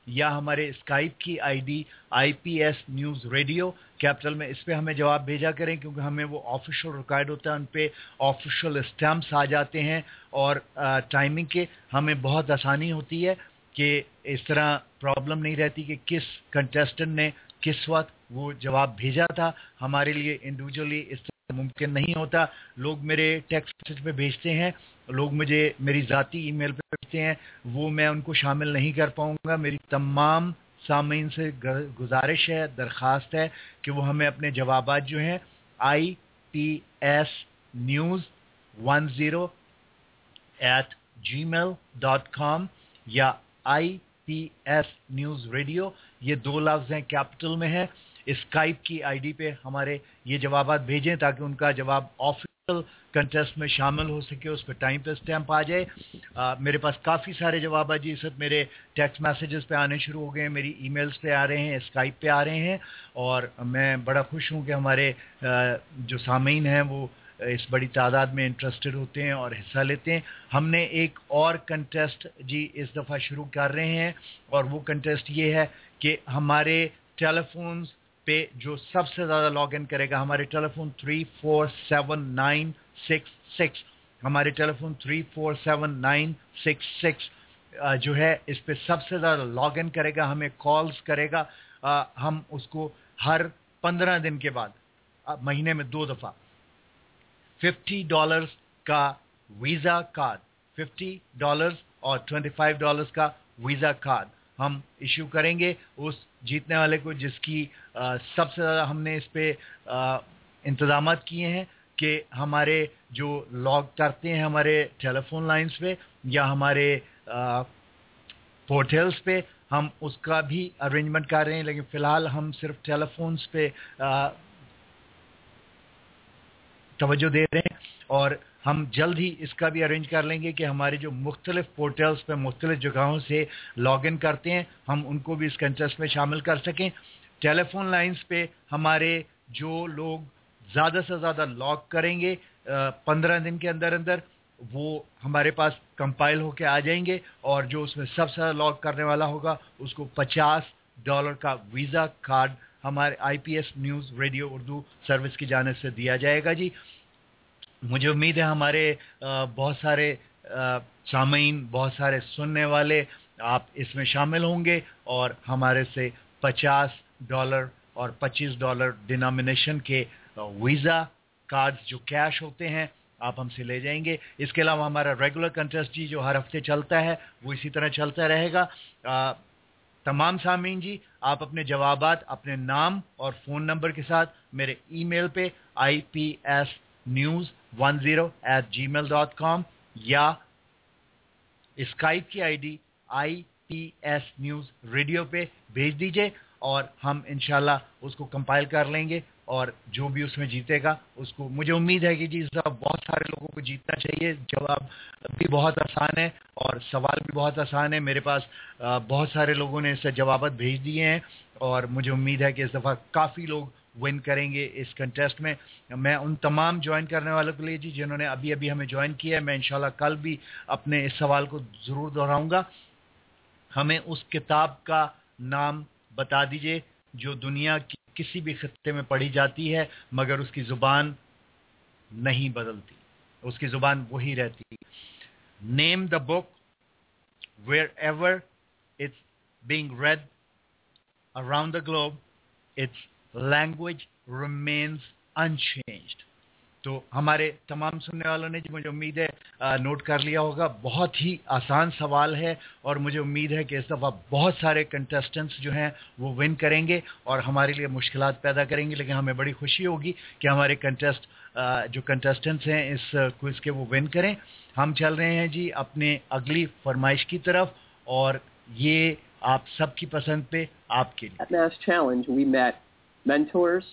یا ہمارے اسکائپ کی I D I P S news radio capital میں، اس پہ ہمیں جواب بھیجا کریں، کیونکہ ہمیں وہ آفیشیل ریکارڈ ہوتا ہے، ان پہ آفیشیل اسٹیمپس آ جاتے ہیں، اور ٹائمنگ کے ہمیں بہت آسانی ہوتی ہے کہ اس طرح پرابلم نہیں رہتی کہ کس کنٹیسٹنٹ نے کس وقت وہ جواب بھیجا تھا. ہمارے لیے انڈیویجولی اس طرح ممکن نہیں ہوتا. لوگ میرے ٹیکسٹ میسج پہ بھیجتے ہیں، لوگ مجھے میری ذاتی ای میل پہ بھیجتے ہیں، وہ میں ان کو شامل نہیں کر پاؤں گا. میری تمام سامعین سے گزارش ہے، درخواست ہے کہ وہ ہمیں اپنے جوابات جو ہیں I P S news one zero eight G mail dot com یا I P S news radio, یہ دو لفظ ہیں کیپٹل میں ہیں، اسکائپ کی آئی ڈی پہ ہمارے یہ جوابات بھیجیں تاکہ ان کا جواب آفیشیل کنٹیسٹ میں شامل ہو سکے، اس پہ ٹائم پہ اسٹیمپ آ جائے. آ, میرے پاس کافی سارے جوابات جی اس وقت میرے ٹیکسٹ میسیجز پہ آنے شروع ہو گئے ہیں، میری ای میلز پہ آ رہے ہیں، اسکائپ پہ آ رہے ہیں، اور میں بڑا خوش ہوں کہ ہمارے آ, جو سامعین ہیں وہ اس بڑی تعداد میں انٹرسٹڈ ہوتے ہیں اور حصہ لیتے ہیں. ہم نے ایک اور کنٹیسٹ جی اس دفعہ شروع کر رہے ہیں، اور وہ کنٹیسٹ یہ ہے کہ ہمارے ٹیلی فونز پہ جو سب سے زیادہ لاگ ان کرے گا، ہمارے telephone three four seven nine six six ہمارے telephone three four seven nine six six جو ہے اس پہ سب سے زیادہ لاگ ان کرے گا، ہمیں کالز کرے گا، آ, ہم اس کو ہر پندرہ دن کے بعد آ, مہینے میں دو دفعہ ففٹی ڈالرز کا ویزا کارڈ، ففٹی ڈالرز اور ٹوینٹی فائیو ڈالرز کا ویزا کارڈ ہم ایشو کریں گے اس جیتنے والے کو جس کی آ, سب سے زیادہ ہم نے اس پہ آ, انتظامات کیے ہیں کہ ہمارے جو لاگ کرتے ہیں ہمارے ٹیلی فون لائنز پہ یا ہمارے پورٹلز پہ، ہم اس کا بھی ارینجمنٹ کر رہے ہیں، لیکن فی الحال ہم صرف ٹیلی فونز پہ آ, توجہ دے رہے ہیں، اور ہم جلد ہی اس کا بھی ارینج کر لیں گے کہ ہمارے جو مختلف پورٹلز پہ مختلف جگہوں سے لاگ ان کرتے ہیں ہم ان کو بھی اس کنٹیسٹ میں شامل کر سکیں. ٹیلی فون لائنز پہ ہمارے جو لوگ زیادہ سے زیادہ لاگ کریں گے پندرہ دن کے اندر اندر، وہ ہمارے پاس کمپائل ہو کے آ جائیں گے، اور جو اس میں سب سے زیادہ لاگ کرنے والا ہوگا اس کو پچاس ڈالر کا ویزا کارڈ ہمارے I P S news radio Urdu service کی جانب سے دیا جائے گا. جی مجھے امید ہے ہمارے بہت سارے سامعین، بہت سارے سننے والے آپ اس میں شامل ہوں گے، اور ہمارے سے پچاس ڈالر اور پچیس ڈالر ڈینامینیشن کے ویزا کارڈز جو کیش ہوتے ہیں آپ ہم سے لے جائیں گے. اس کے علاوہ ہمارا ریگولر کنٹیسٹ جی جو ہر ہفتے چلتا ہے وہ اسی طرح چلتا رہے گا. آ, تمام سامعین جی آپ اپنے جوابات اپنے نام اور فون نمبر کے ساتھ میرے ای میل پہ I P S news one zero eight G mail dot com یا اسکائپ کی I D I P S news radio پہ بھیج دیجئے، اور ہم انشاءاللہ اس کو کمپائل کر لیں گے، اور جو بھی اس میں جیتے گا اس کو، مجھے امید ہے کہ جی صاحب بہت سارے لوگوں کو جیتنا چاہیے. جواب بھی بہت آسان ہے اور سوال بھی بہت آسان ہے. میرے پاس بہت سارے لوگوں نے اس سے جوابات بھیج دیے ہیں، اور مجھے امید ہے کہ اس دفعہ کافی لوگ ون کریں گے اس کنٹیسٹ میں. میں ان تمام جوائن کرنے والوں کے لیے جی جنہوں نے ابھی ابھی ہمیں جوائن کیا ہے، میں انشاءاللہ کل بھی اپنے اس سوال کو ضرور دہراؤں گا. ہمیں اس کتاب کا نام بتا دیجئے جو دنیا کی کسی بھی خطے میں پڑھی جاتی ہے مگر اس کی زبان نہیں بدلتی، اس کی زبان وہی رہتی. Name the book wherever it's being read around the globe its language remains unchanged. تو ہمارے تمام سننے والوں نے مجھے امید ہے نوٹ کر لیا ہوگا. بہت ہی آسان سوال ہے، اور مجھے امید ہے کہ اس دفعہ بہت سارے کنٹیسٹنٹس جو ہیں وہ ون کریں گے اور ہمارے لیے مشکلات پیدا کریں گے، لیکن ہمیں بڑی خوشی ہوگی کہ ہمارے کنٹیسٹ جو کنٹیسٹنٹس ہیں اس کوئز کے وہ ون کریں. ہم چل رہے ہیں جی اپنے اگلی فرمائش کی طرف، اور یہ آپ سب کی پسند پہ آپ کے لیے. At Mass Challenge we met mentors,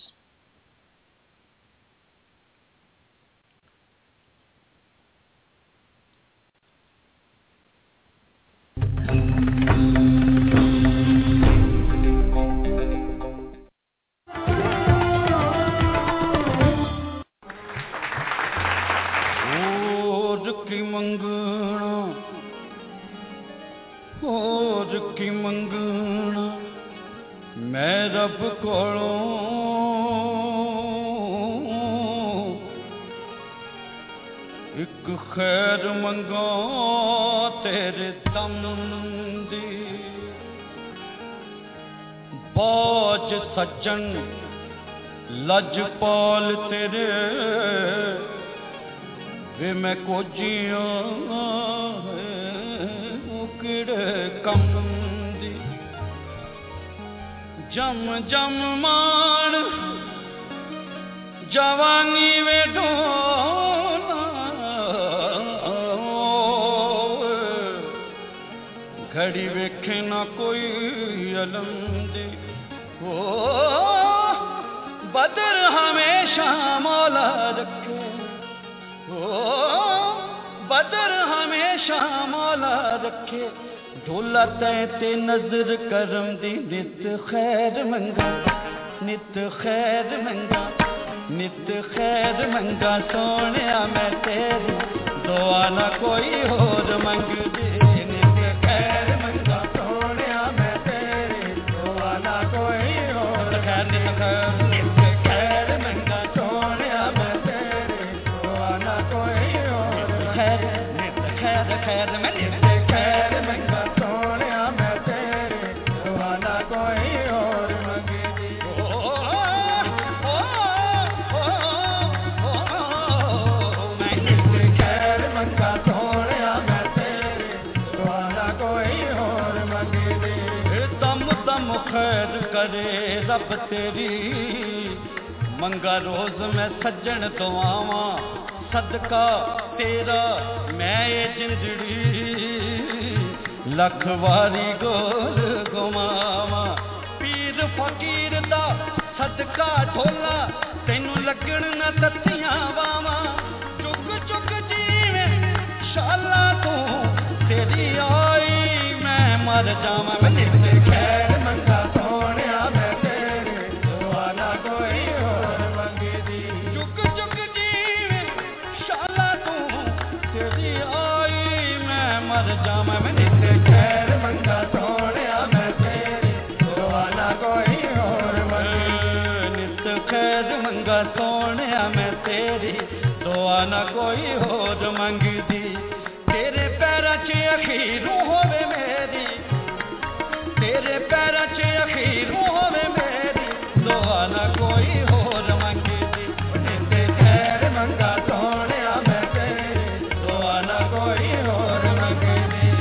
کی منگنا ਇੱਕ ਖੈਰ ਮੰਗਾ ਤੇਰੇ ਦਮ ਦੀ ਬਾਜ ਸੱਜਣ ਲਜਪਾਲ ਤੇਰੇ ਵੇ ਮੈਂ ਕੋਜੀਆਂ ਉਹ ਕਿਹੜੇ ਕੰਮ ਦੀ ਜਮ ਜਮ ਮਾਣ ਜਵਾਨੀ ਵੇ ਢੋਲਾ ਘੜੀ ਵੇਖੇ ਨਾ ਕੋਈ ਅਲਮ ਦੀ ओ बदर हमेशा मौला रखे ओ बदर हमेशा मौला रखे ढोला ते नजर करम दी नित खैर मंगा नित खैर मंगा नित खैर मंगा सोने मैं तेरी दुआ ना कोई होर मंग दे नित खैर मंगा सोने मैं तेरी दुआ ना कोई नित खैर मंगा सोनिया मैं तेरे दुआ ना कोई और खैर नित खैर खैर मैं नित खैर मंगा सोनिया मैं तेरे दुआ ना कोई और मंगदी ओ ओ ओ मैं नित खैर मंगा सोनिया मैं तेरे दुआ ना कोई और मंगदी दम दम खैर करे रब तेरी मंगा रोज मैं सज्जन दुआवा सदका तेरा मैं ये जिंदड़ी लख वारी गोल गुमावा पीर फकीर दा सदका ढोला तैनू लगन न तत्तियां वावा चुग चुग जीवे शाला तू तेरी आई मैं मर जावा मैं नित खैर मंगा सोनिया मैं तेरे दुआ ना कोई और मंगदी चुग चुग जीवे शाला तू तेरी आई मैं मर जावा मैं नित खैर मंगा सोनिया मैं तेरे दुआ ना कोई और मंगदी नित खैर मंगा सोनिया मैं तेरी दुआ ना कोई और मंगदी तेरे पैरां च अखीरू होवे मेरी तेरे पैरां च अखीरू होवे मेरी दुआ ना कोई होर मंगदी नित खैर मंगा सोनिया मैं तेरे दुआ ना कोई होर मंगदी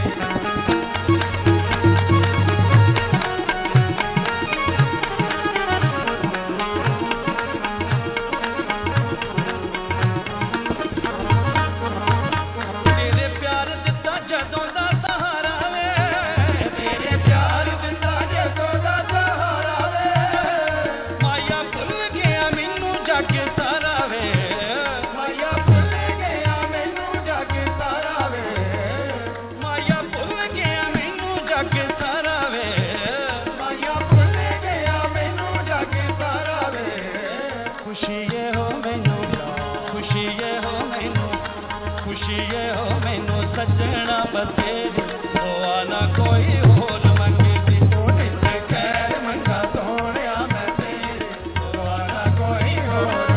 तेरे प्यार दिता जदों दा सहारा वे तेरे प्यार दिता जदों दा सहारा वे माया भुल गया मैनू जग सारा वे माया भुल गया मैनू जग सारा वे माया भुल गया मैनू जग सारा वे माया भुल गया मैनू जग सारा वे खुशी ये हो मैनू खुशी ये हो मैनू खुशी ये हो मैनू सजना बतेरी दुआ ना कोई होर मंगदी नित खैर मंगा सोनिया मैं तेरे दुआ ना कोई होर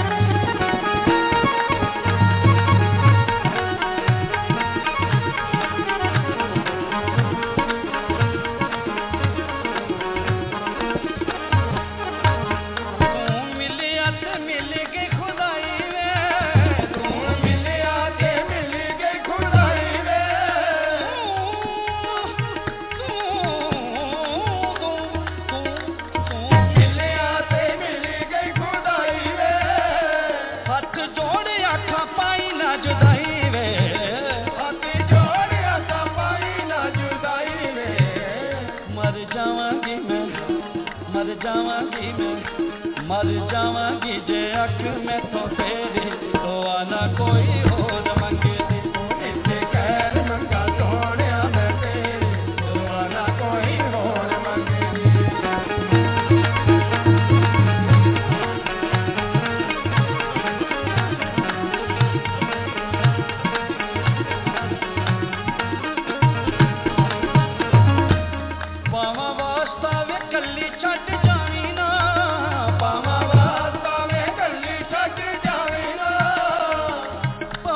तू मिलिया ते मिल गई खुदाई वे तू मिलिया ते मिल गई खुदाई वे मिलिया ते मिल गई खुदाई वे हथ जोड़ आखा पाई ना जुदाई वे हथ जोड़ आखा पाई ना जुदाई वे मर जावांगी मैं मर जावांगी मैं मर जावांगी जे अख में तो तेरी दुआ ना कोई होर मंगदी नित खैर मंगा सोनिया मैं तेरी दुआ ना कोई होर मंगदी पावा वास्ता वे कल्ली छट जावी ना पावा वास्ता वे कल्ली छट जावी ना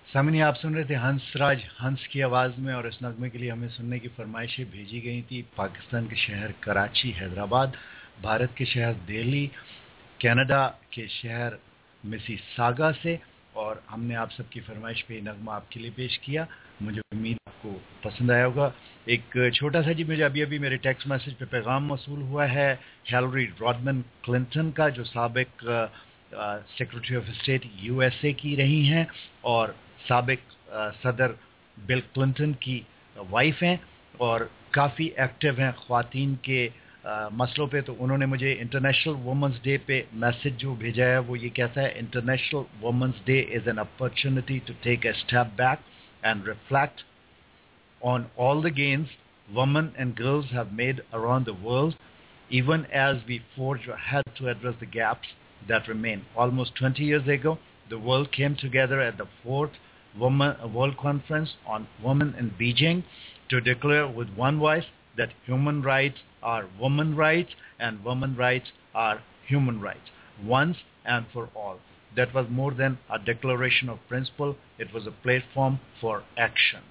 सामने आप सुन रहे थे हंसराज हंस की आवाज़ में, और इस नगमे के लिए हमें सुनने की फरमाइशें भेजी गई थी पाकिस्तान के शहर कराची, हैदराबाद, भारत के शहर दिल्ली, कनाडा के शहर मिसिसागा से, और हमने आप सबकी फरमाइश पे नगमा आपके लिए पेश किया। मुझे उम्मीद आपको पसंद आया होगा। एक छोटा सा जी मुझे अभी अभी मेरे टेक्स्ट मैसेज पे पैगाम मौसूल हुआ है हिलरी रॉडमन क्लिंटन का, जो साबिक सेक्रेटरी ऑफ स्टेट यूएसए की रही हैं और साबिक सदर बिल क्लिंटन की वाइफ हैं और काफ़ी एक्टिव हैं ख़वातीन के आ, मसलों पे। तो उन्होंने मुझे इंटरनेशनल वुमेंस डे पे मैसेज जो भेजा है वो ये कहता है, International Women's Day is an opportunity to take a step back and reflect on all the gains women and girls have made around the world, even as we forge ahead to address the gaps that remain. Almost twenty years ago, the world came together at the fourth Women, World Conference on Women in Beijing to declare with one voice that human rights are women rights and women rights are human rights, once and for all. That was more than a declaration of principle, it was a platform for action.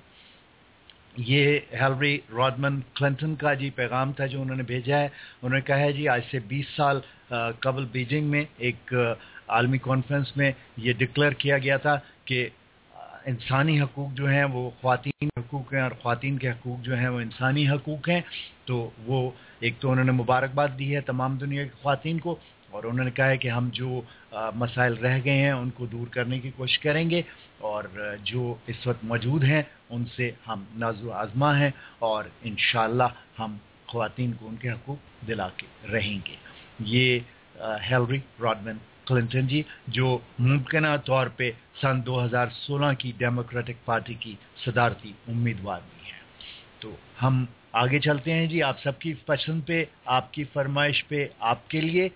ये Hillary Rodham Clinton का जी पैगाम था जो उन्होंने भेजा है। उन्होंने कहा है जी आज से बीस साल कबल बीजिंग में एक आलमी कॉन्फ्रेंस में ये डिक्लेयर किया गया था कि इंसानी हकूक़ जो हैं वो ख़वातीन हकूक़ हैं और ख़वातीन के हकूक़ जो हैं वो इंसानी हकूक़ हैं। तो वो एक तो उन्होंने मुबारकबाद दी है तमाम दुनिया की ख़वातीन को, और उन्होंने कहा है कि हम जो आ, मसाइल रह गए हैं उनको दूर करने की कोशिश करेंगे, और जो इस वक्त मौजूद हैं उनसे हम नाज़ो आज़मा हैं और इंशाअल्लाह हम ख़वातीन को उनके हकूक़ दिला के रहेंगे। ये हिलरी रॉडमन क्लिंटन जी जो मुमकिन तौर पे सन दो हज़ार सोलह की डेमोक्रेटिक पार्टी की सदारती उम्मीदवार भी हैं। तो हम आगे चलते हैं जी, आप सबकी पसंद पे, आपकी फरमाइश पे, आपके लिए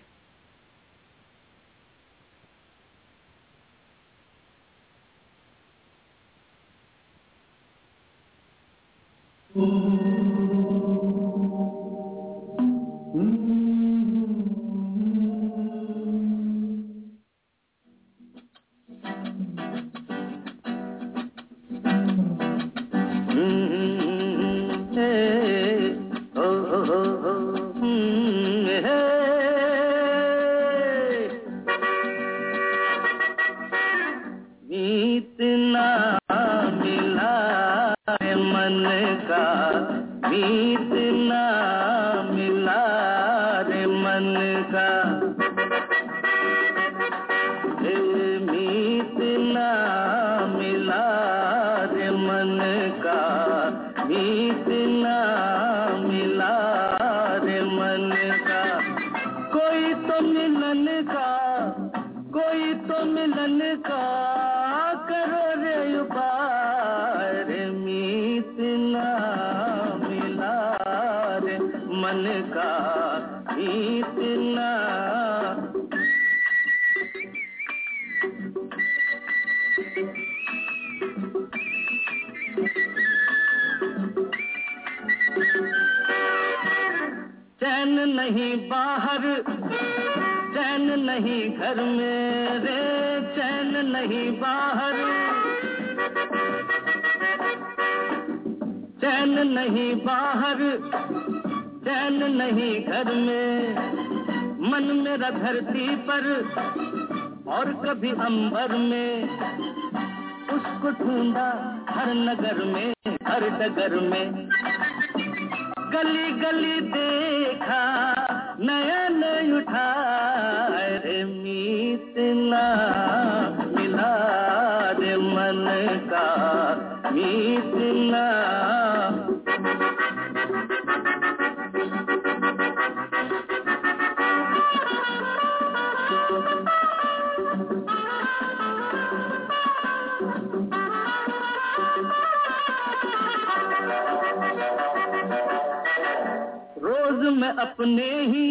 अपने ही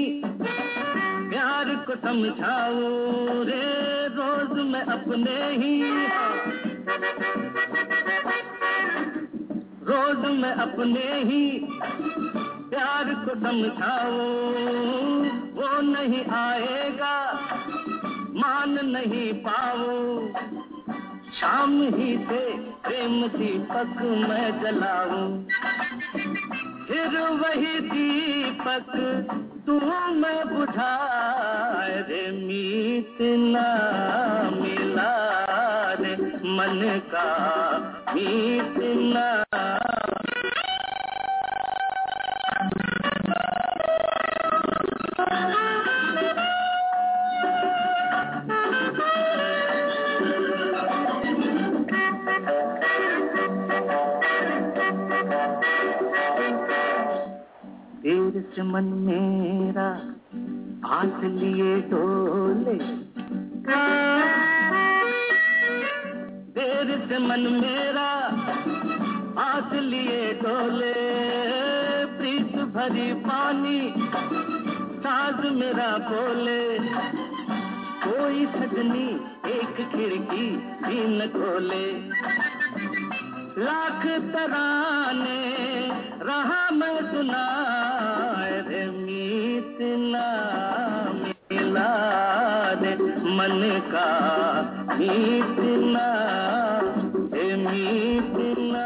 प्यार को समझाऊं रे, रोज मैं अपने ही रोज मैं अपने ही प्यार को समझाऊं, वो नहीं आएगा मान नहीं पाऊं, शाम ही से प्रेम दीपक मैं जलाऊं, फिर वही दीपक तू मैं बुझाए रे, मीत ना मिला रे मन का मीत ना। देर से मन मेरा आस लिए डोले, देर से मन मेरा आस लिए डोले, प्रीत भरी पानी साज मेरा बोले, कोई सजनी एक खिड़की भी न खोले, लाख तराने रहा मैं सुनाए रे, मीत ना मिला रे मन का मीत ना, रे मीत ना।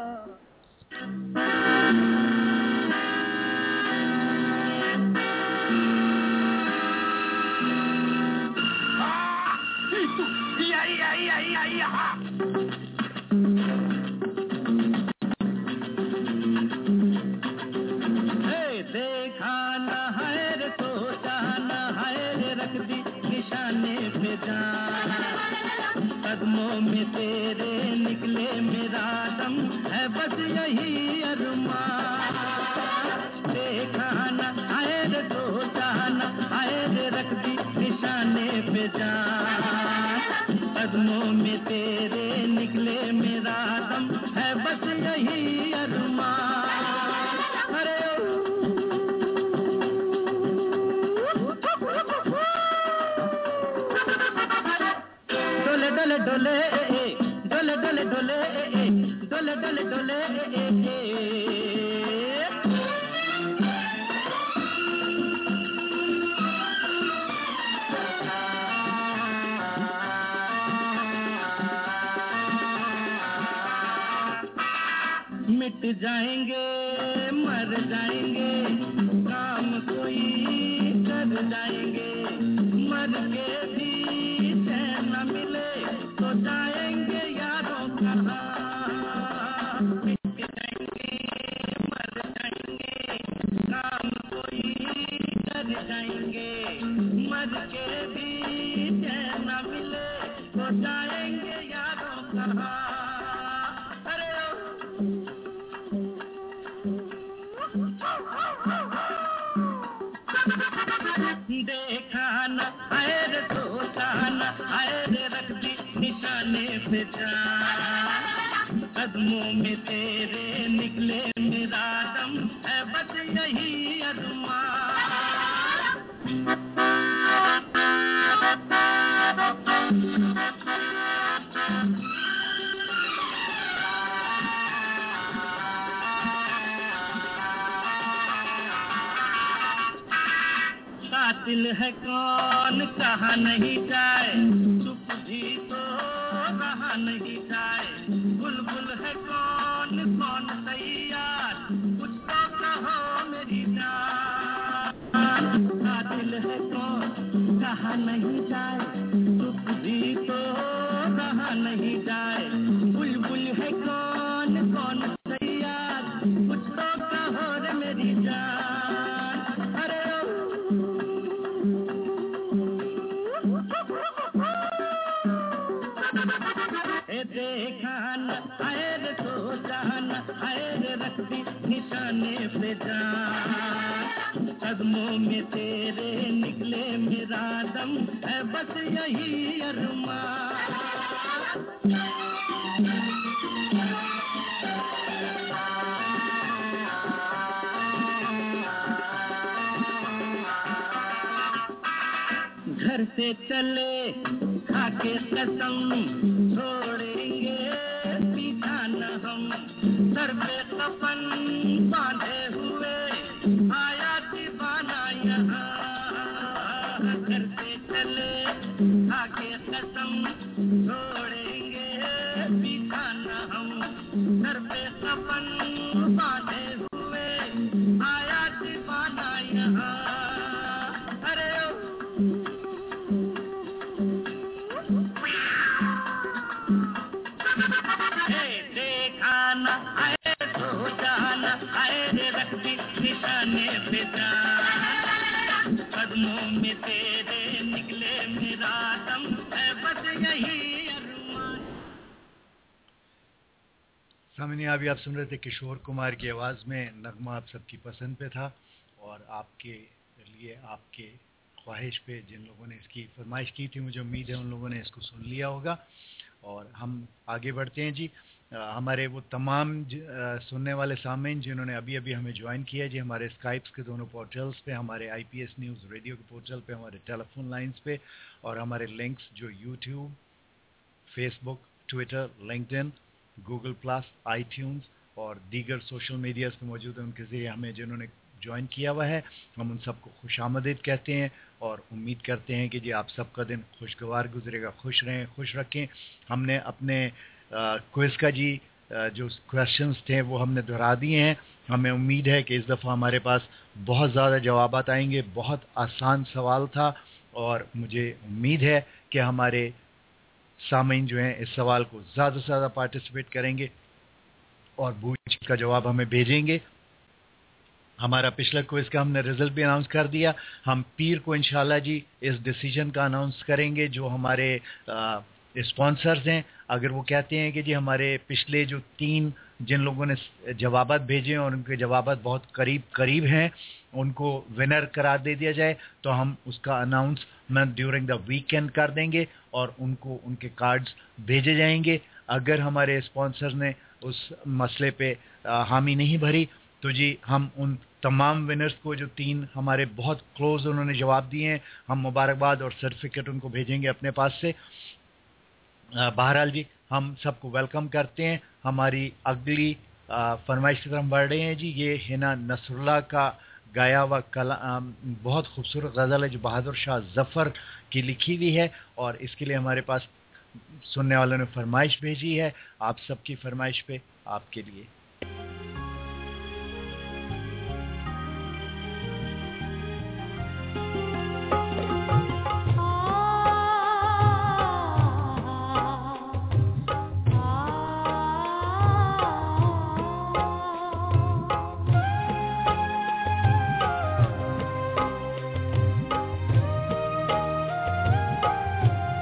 कदमों में तेरे निकले मेरा दम है, बस यही अरमान, देखा न आए रे तो जाना आए रे, रख दी निशाने पे जान, कदमों में तेरे निकले मेरा दम है, बस यही अरमान। अरे डोले डोले डोले डोले डोले डोले डोले डोले मिट जाएंगे मर जाएंगे, काम कोई कर जाएंगे, मर के भी चैन न मिले तो जाएंगे यारों कहाँ, मिट जाएंगे मर जाएंगे, काम कोई कर जाएंगे, मर के भी चैन न मिले तो जाएंगे यारों कहाँ। देखा न आए रे सोचा न आए रे, रख दी निशाने पे जान, कदमों में तेरे निकले मेरा दम है, बस यही अरमान। कातिल है कौन कहा नहीं जाए, चुप भी तो रहा नहीं जाए, बुलबुल है कौन कौन तैयार, कुछ तो कहो मेरी जान, कातिल है कौन कहा नहीं जाए, चुप भी तो रहा नहीं जाए, बुलबुल है कौन कौन तैयार, कुछ तो कहो रे मेरी जान। देखा न आए रे तो जान आए रे, रख दी निशाने पे जान, कदमों में तेरे निकले मेरा दम है, बस यही अरमान। घर से चले खाके कसम, छोड़ेंगे पीछा न हम, सर पे कफन बांधे हुए आया दीवाना यहाँ, घर से चले खाके कसम, छोड़ेंगे سر پہ کفن باندھے ہوئے آیا دیوانہ یہاں ارے دیکھا نہ آئے تو جانا آئے رکھ دی نشانے پہ جان قدموں میں تیرے نکلے میرا دم ہے بس یہی ارمان. سامعین ابھی آپ سن رہے تھے کشور کمار کی آواز میں نغمہ آپ سب کی پسند پہ تھا اور آپ کے لیے آپ کے خواہش پہ جن لوگوں نے اس کی فرمائش کی تھی مجھے امید ہے ان لوگوں نے اس کو سن لیا ہوگا. اور ہم آگے بڑھتے ہیں جی. ہمارے وہ تمام سننے والے سامعین جنہوں نے ابھی ابھی ہمیں جوائن کیا جی ہمارے اسکائپس کے دونوں پورٹلز پہ ہمارے I P S news radio کے پورٹل پہ ہمارے ٹیلی فون لائنز پہ اور ہمارے لنکس جو YouTube Facebook Twitter LinkedIn Google Plus iTunes اور دیگر سوشل میڈیاز پہ موجود ہیں ان کے ذریعے ہمیں جنہوں نے جوائن کیا ہوا ہے ہم ان سب کو خوش آمدید کہتے ہیں اور امید کرتے ہیں کہ جی آپ سب کا دن خوشگوار گزرے گا. خوش رہیں خوش رکھیں. ہم نے اپنے کوئز کا جی جو کویشچنز تھے وہ ہم نے دہرا دیے ہیں. ہمیں امید ہے کہ اس دفعہ ہمارے پاس بہت زیادہ جوابات آئیں گے. بہت آسان سوال تھا اور مجھے امید ہے کہ ہمارے سامعین جو ہیں اس سوال کو زیادہ سے زیادہ پارٹیسپیٹ کریں گے اور بوجھ کا جواب ہمیں بھیجیں گے. ہمارا پچھلا کوئز کا ہم نے رزلٹ بھی اناؤنس کر دیا. ہم پیر کو انشاءاللہ جی اس ڈیسیجن کا اناؤنس کریں گے جو ہمارے اسپانسرز ہیں. اگر وہ کہتے ہیں کہ جی ہمارے پچھلے جو تین جن لوگوں نے جوابات بھیجے اور ان کے جوابات بہت قریب قریب ہیں ان کو ونر قرار دے دیا جائے تو ہم اس کا اناؤنسمنٹ ڈیورنگ دا ویکینڈ کر دیں گے اور ان کو ان کے کارڈز بھیجے جائیں گے. اگر ہمارے اسپانسر نے اس مسئلے پہ حامی نہیں بھری تو جی ہم ان تمام ونرز کو جو تین ہمارے بہت کلوز انہوں نے جواب دیے ہیں ہم مبارکباد اور سرٹیفکیٹ ان کو بھیجیں گے اپنے پاس سے. بہرحال جی ہم سب کو ویلکم کرتے ہیں. ہماری اگلی فرمائش کی طرف بڑھ رہے ہیں جی. یہ حنا نصر اللہ کا گایا ہوا کلام بہت خوبصورت غزل ہے جو بہادر شاہ ظفر کی لکھی ہوئی ہے اور اس کے لیے ہمارے پاس سننے والوں نے فرمائش بھیجی ہے. آپ سب کی فرمائش پہ آپ کے لیے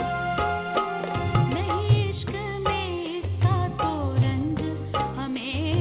نہیں عشق میں اس کا تو رنج ہمیں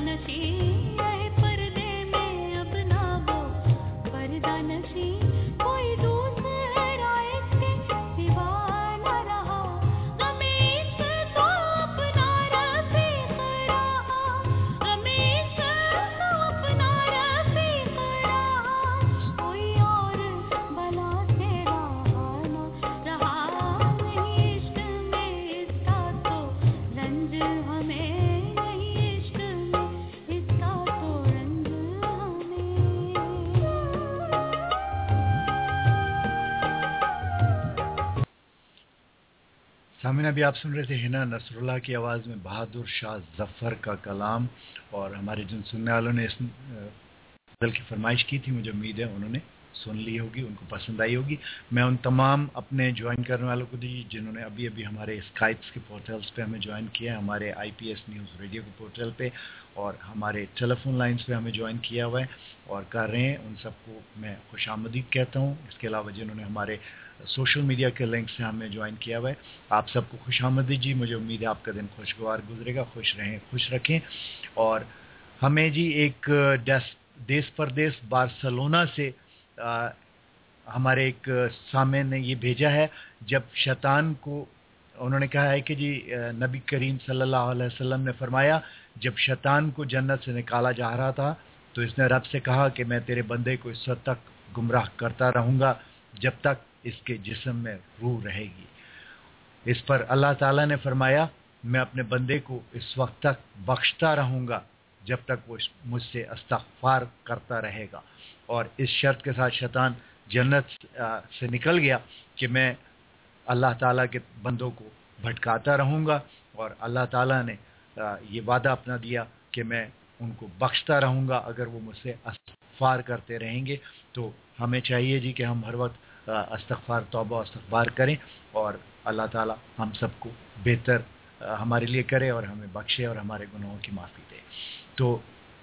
सामिन अभी आप सुन रहे थे हिना नसरुल्लाह की आवाज़ में बहादुर शाह जफ़र का कलाम। और हमारे जिन सुनने वालों ने इस गज़ल की फरमाइश की थी, मुझे उम्मीद है उन्होंने सुन ली होगी, उनको पसंद आई होगी। मैं उन तमाम अपने ज्वाइन करने वालों को दी जिन्होंने अभी अभी हमारे स्काइप्स के पोर्टल्स पे हमें ज्वाइन किया है, हमारे आईपीएस न्यूज़ रेडियो के पोर्टल पे और हमारे टेलीफोन लाइंस पे हमें ज्वाइन किया हुआ है और कर रहे हैं, उन सबको मैं खुशामदीद कहता हूँ। इसके अलावा जिन्होंने हमारे सोशल मीडिया के लिंक से हमें ज्वाइन किया हुआ है, आप सबको खुशामदीद जी। मुझे उम्मीद है आपका दिन खुशगवार गुजरेगा, खुश रहें, खुश रखें। और हमें जी एक देश परदेश बार्सिलोना से आ, हमारे एक सामने ने ये भेजा है, जब शैतान को उन्होंने कहा है कि जी नबी करीम सल्लल्लाहु अलैहि वसल्लम ने फरमाया, जब शैतान को जन्नत से निकाला जा रहा था तो इसने रब से कहा कि मैं तेरे बंदे को इस वक्त तक गुमराह करता रहूँगा जब तक इसके जिस्म में रूह रहेगी। इस पर अल्लाह ताला ने फरमाया, मैं अपने बंदे को इस वक्त तक बख्शता रहूँगा जब तक वो मुझसे इस्तग़फ़ार करता रहेगा। और इस शर्त के साथ शैतान जन्नत से निकल गया कि मैं अल्लाह ताला के बंदों को भटकाता रहूँगा और अल्लाह ताला ने ये वादा अपना दिया कि मैं उनको बख्शता रहूँगा अगर वो मुझसे इस्तग़फ़ार करते रहेंगे। तो हमें चाहिए जी कि हम हर वक्त इस्तग़फ़ार तौबा इस्तग़फ़ार करें और अल्लाह ताला हम सबको बेहतर हमारे लिए करे और हमें बख्शे और हमारे गुनाहों की माफ़ी दे। तो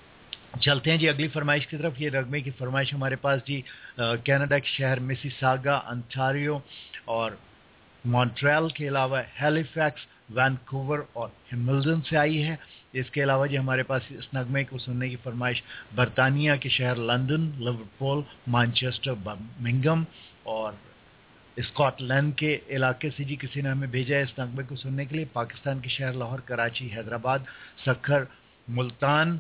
चलते हैं जी अगली फरमाइश की तरफ। ये रगमे की फरमाइश हमारे पास जी कनाडा के शहर मिसिसागा, अंटारियो और मॉन्ट्रियल के अलावा हैलिफैक्स, वैनकूवर और हैमिल्टन से आई है। इसके अलावा जी हमारे पास इस नगमे को सुनने की फरमाइश बरतानिया के शहर लंदन, लिवरपूल, मैनचेस्टर, बर्मिंघम और स्कॉटलैंड के इलाके से जी किसी ने हमें भेजा है इस नगमे को सुनने के लिए। पाकिस्तान के शहर लाहौर, कराची, हैदराबाद, सखर, मुल्तान,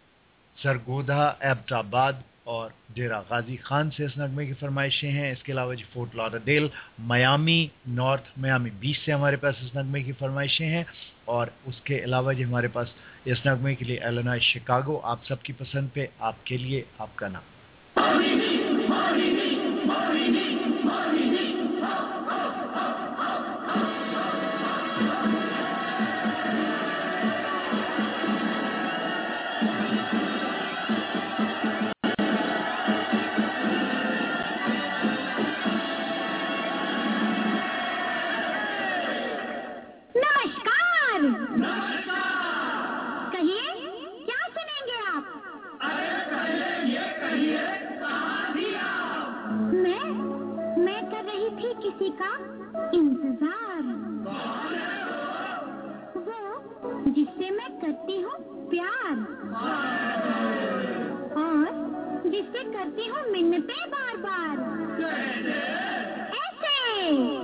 सरगोधा, एबटाबाद और डेरा गाजी खान से इस नगमे की फरमाइशें हैं। इसके अलावा जी Fort Lauderdale, Miami, North Miami Beach से हमारे पास इस नगमे की फरमाइशें हैं। और उसके अलावा जी हमारे पास इस नगमे के लिए इलिनॉय, शिकागो, आप सबकी पसंद पे आपके लिए आपका नाम। किसी का इंतजार, वो जिससे मैं करती हूँ प्यार और जिससे करती हूँ मिन्नतें बार बार ऐसे।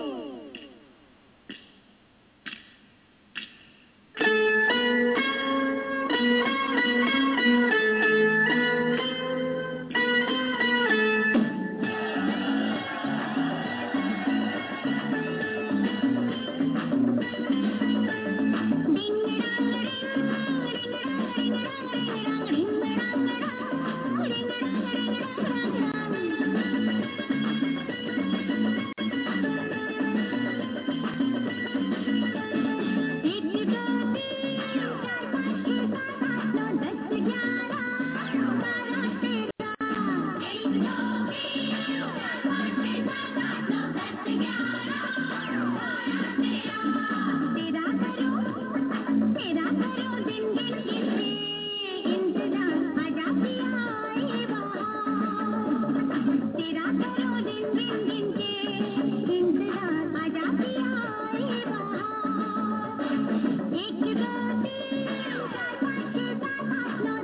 No.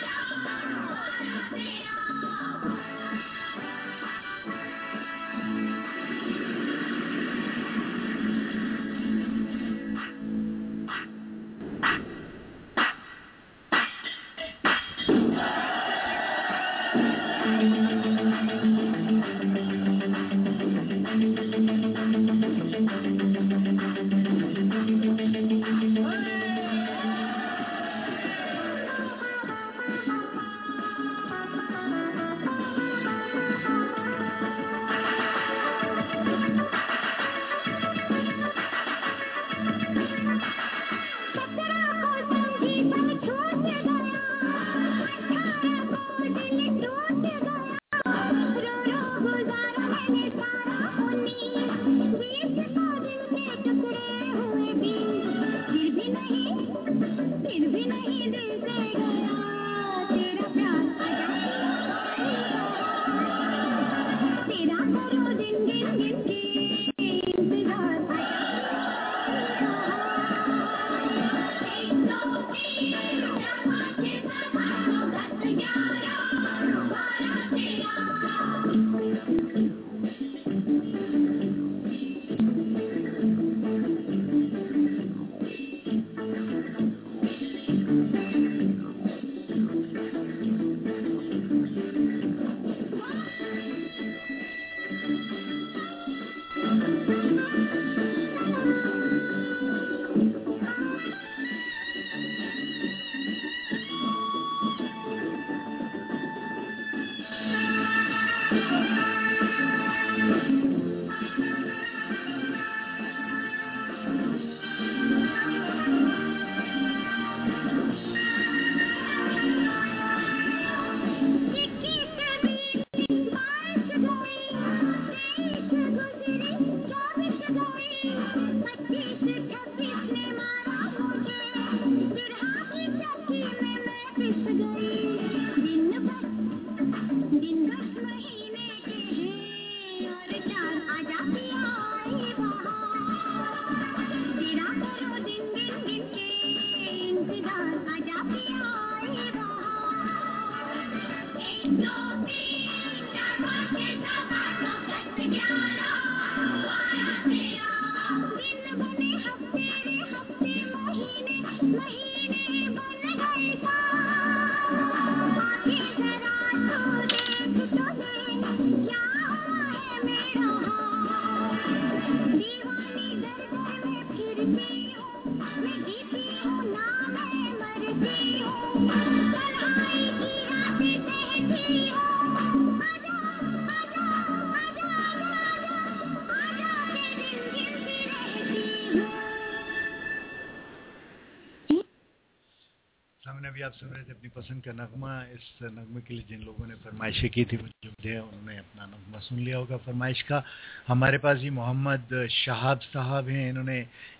आप सुन रहे थे अपनी पसंद का नगमा। इस नगमे के लिए जिन लोगों ने फरमाइशें की थी वो जो थे उन्होंने अपना नगमा सुन लिया होगा फरमाइश का। हमारे पास ही मोहम्मद शहाब साहब हैं, इन्होंने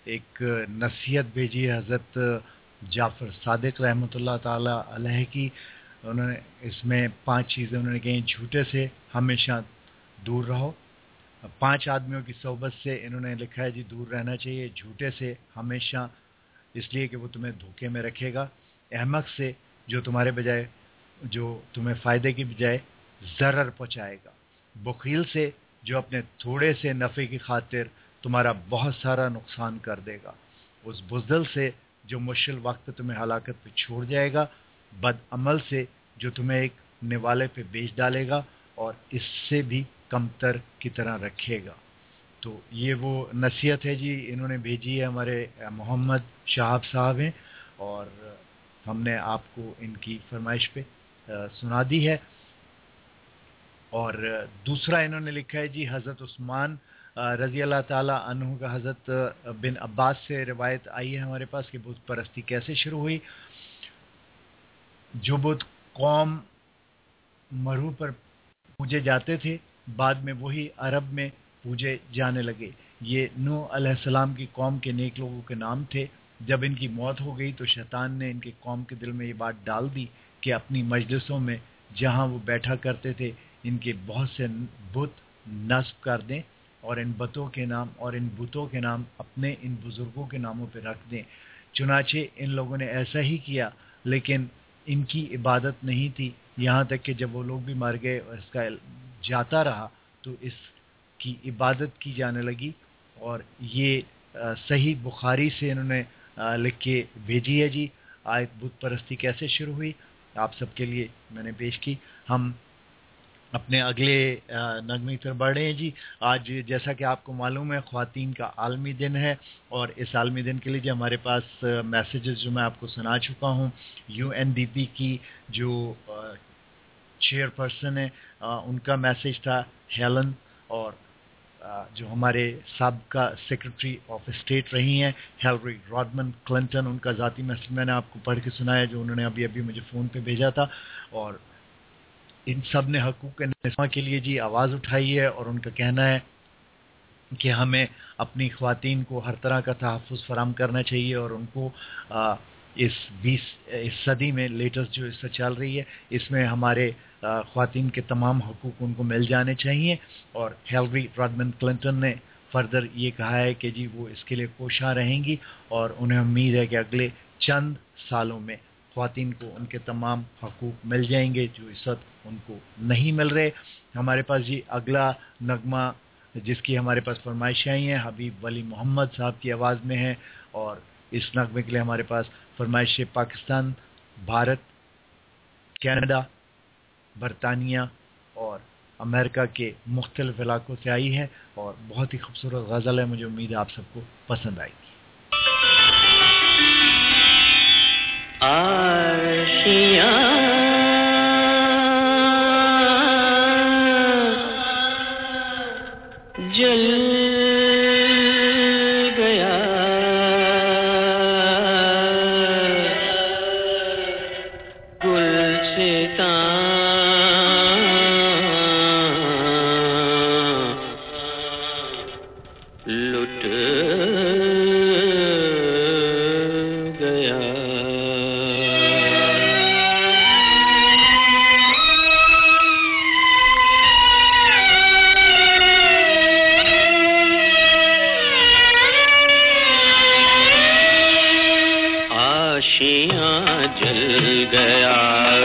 एक नसीहत भेजी है हज़रत जाफ़र सादिक रहमतुल्लाह ताला अलैह की। उन्होंने इसमें पांच चीज़ें उन्होंने कही। झूठे से हमेशा दूर रहो। पांच आदमियों की सोबत से इन्होंने लिखा है जी दूर रहना चाहिए। झूठे से हमेशा इसलिए कि वो तुम्हें धोखे में रखेगा। अहमक से जो तुम्हारे बजाय जो तुम्हें फ़ायदे की बजाय ज़रर पहुँचाएगा। बखील से जो अपने थोड़े से नफ़े की खातिर तुम्हारा बहुत सारा नुकसान कर देगा। उस बुज़दिल से जो मुश्किल वक्त तुम्हें हलाकत पे छोड़ जाएगा। बदअमल से जो तुम्हें एक निवाले पे बेच डालेगा और इससे भी कमतर की तरह रखेगा। तो ये वो नसीहत है जी, इन्होंने भेजी है, हमारे मोहम्मद शहाब साहब हैं और हमने आपको इनकी फरमाइश पे आ, सुना दी है। और दूसरा इन्होंने लिखा है जी हज़रत उस्मान रज़ी अल्लाह ताला अन्हु का हज़रत बिन अब्बास से रिवायत आई है हमारे पास कि बुत परस्ती कैसे शुरू हुई। जो बुत कौम मरहू पर पूजे जाते थे बाद में वही अरब में पूजे जाने लगे। ये नूह अलैहिस्सलाम की कौम के नेक लोगों के नाम थे। जब इनकी मौत हो गई तो शैतान ने इनके कौम के दिल में ये बात डाल दी कि अपनी मजलिसों में जहाँ वो बैठा करते थे इनके बहुत से बुत नस्ब कर दें और इन बुतों के नाम और इन बुतों के नाम अपने इन बुज़ुर्गों के नामों पर रख दें। चुनाचे इन लोगों ने ऐसा ही किया, लेकिन ان کی عبادت نہیں تھی، یہاں تک کہ جب وہ لوگ بھی مر گئے اور اس کا جاتا رہا تو اس کی عبادت کی جانے لگی، اور یہ صحیح بخاری سے انہوں نے لکھ کے بھیجی ہے جی آیت بت پرستی کیسے شروع ہوئی، آپ سب کے لیے میں نے پیش کی۔ ہم اپنے اگلے نغمے کی طرف بڑھ رہے ہیں جی۔ آج جیسا کہ آپ کو معلوم ہے خواتین کا عالمی دن ہے، اور اس عالمی دن کے لیے جو ہمارے پاس میسیجز جو میں آپ کو سنا چکا ہوں، یو این ڈی پی کی جو چیئر پرسن ہے ان کا میسیج تھا ہیلن، اور جو ہمارے سابقہ سیکرٹری آف اسٹیٹ رہی ہیں ہیلری راڈمن کلنٹن، ان کا ذاتی میسیج میں نے آپ کو پڑھ کے سنایا جو انہوں نے ابھی ابھی مجھے فون پہ بھیجا تھا، اور ان سب نے حقوق نسواں کے لیے جی آواز اٹھائی ہے، اور ان کا کہنا ہے کہ ہمیں اپنی خواتین کو ہر طرح کا تحفظ فراہم کرنا چاہیے، اور ان کو آ, اس بیس اس صدی میں لیٹسٹ جو اس سے چل رہی ہے اس میں ہمارے خواتین کے تمام حقوق ان کو مل جانے چاہیے۔ اور ہیلری راڈمن کلنٹن نے فردر یہ کہا ہے کہ جی وہ اس کے لیے کوشاں رہیں گی، اور انہیں امید ہے کہ اگلے چند سالوں میں خواتین کو ان کے تمام حقوق مل جائیں گے جو اس وقت ان کو نہیں مل رہے۔ ہمارے پاس جی اگلا نغمہ جس کی ہمارے پاس فرمائشیں آئی ہیں حبیب ولی محمد صاحب کی آواز میں ہے، اور اس نغمے کے لیے ہمارے پاس فرمائشیں پاکستان، بھارت، کینیڈا، برطانیہ اور امریکہ کے مختلف علاقوں سے آئی ہے، اور بہت ہی خوبصورت غزل ہے، مجھے امید ہے آپ سب کو پسند آئے گی۔ آشیاں جل گیا گلستان لٹ گیا۔ آشیاں جل گیا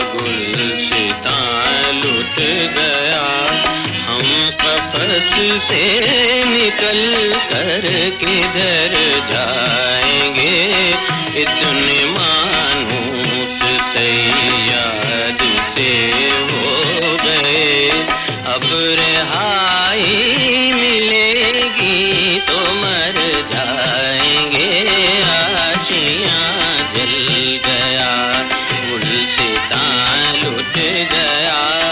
گلستان لٹ گیا، ہم قفس سے نکل کر کدھر جائیں گے، اتنے مانوس صیاد سے ہو گئے، اب رہائی ملے گی تو مر جائیں گے۔ آشیاں جل گیا گلستان لٹ گیا۔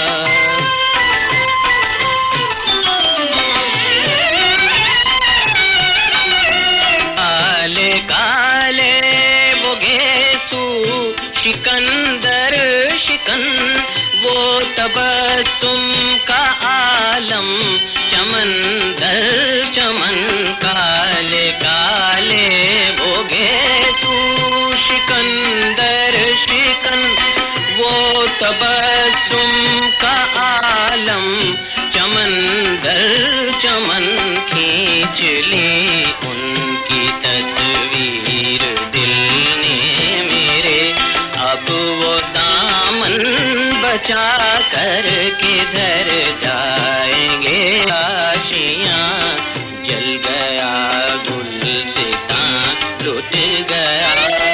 کالے کالے وہ گیسو شکندر شکن، وہ تبسم کا عالم چمن در چمن، کالے کالے وہ گیسو شکندر شکن، وہ تبسم کا عالم چمن در چمن، کھینچ لی ان کی تصویر دل نے میرے، اب وہ دامن بچا کر کدھر جائیں گے۔ آشیاں جل گیا گلستان لٹ گیا۔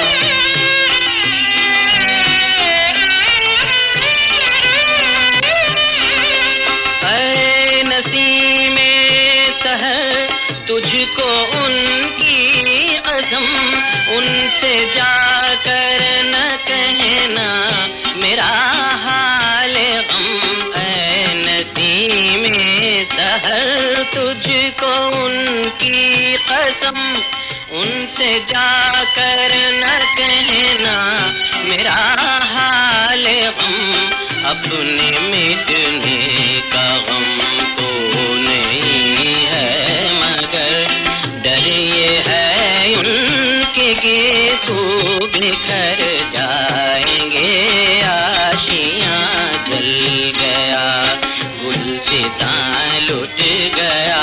اے نسیم سحر تجھ کو ان کی عزم، ان سے جا کر نہ کہنا میرا حال غم، اے نسیم سحر تجھ کو ان کی قسم، ان سے جا کر نہ کہنا میرا حال غم، اپنے مٹنے کا غم تو نہیں ہے مگر ڈر یہ ہے ان کے گیسو بکھر جائیں گے۔ آشیاں جل گیا گلستان لٹ گیا۔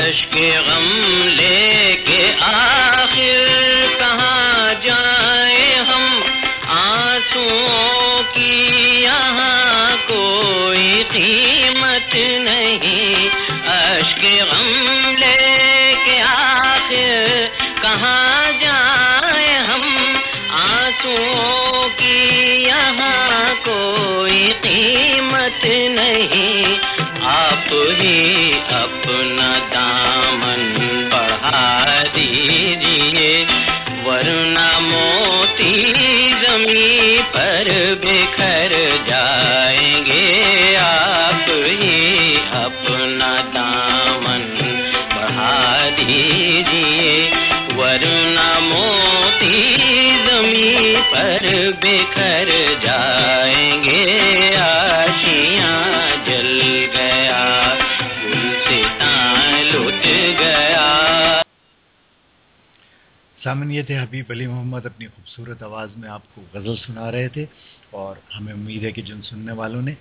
اشک غم لے کے آخر کہاں جائیں ہم، آنسوؤں کی یہاں کوئی قیمت نہیں، اشک غم لے کے آخر کہاں جائیں ہم، آنسوؤں کی یہاں کوئی قیمت نہیں، آپ ہی اپنا دامن بڑھا دیجئے ورنہ موتی زمین پر بکھر جائیں گے، آپ ہی اپنا دامن بڑھا دیجئے ورنہ موتی زمین پر بکھر جائیں گے، آشیاں جل گیا گلستان لٹ گیا۔ سامن یہ تھے حبیب علی محمد اپنی خوبصورت آواز میں آپ کو غزل سنا رہے تھے، اور ہمیں امید ہے کہ جن سننے والوں نے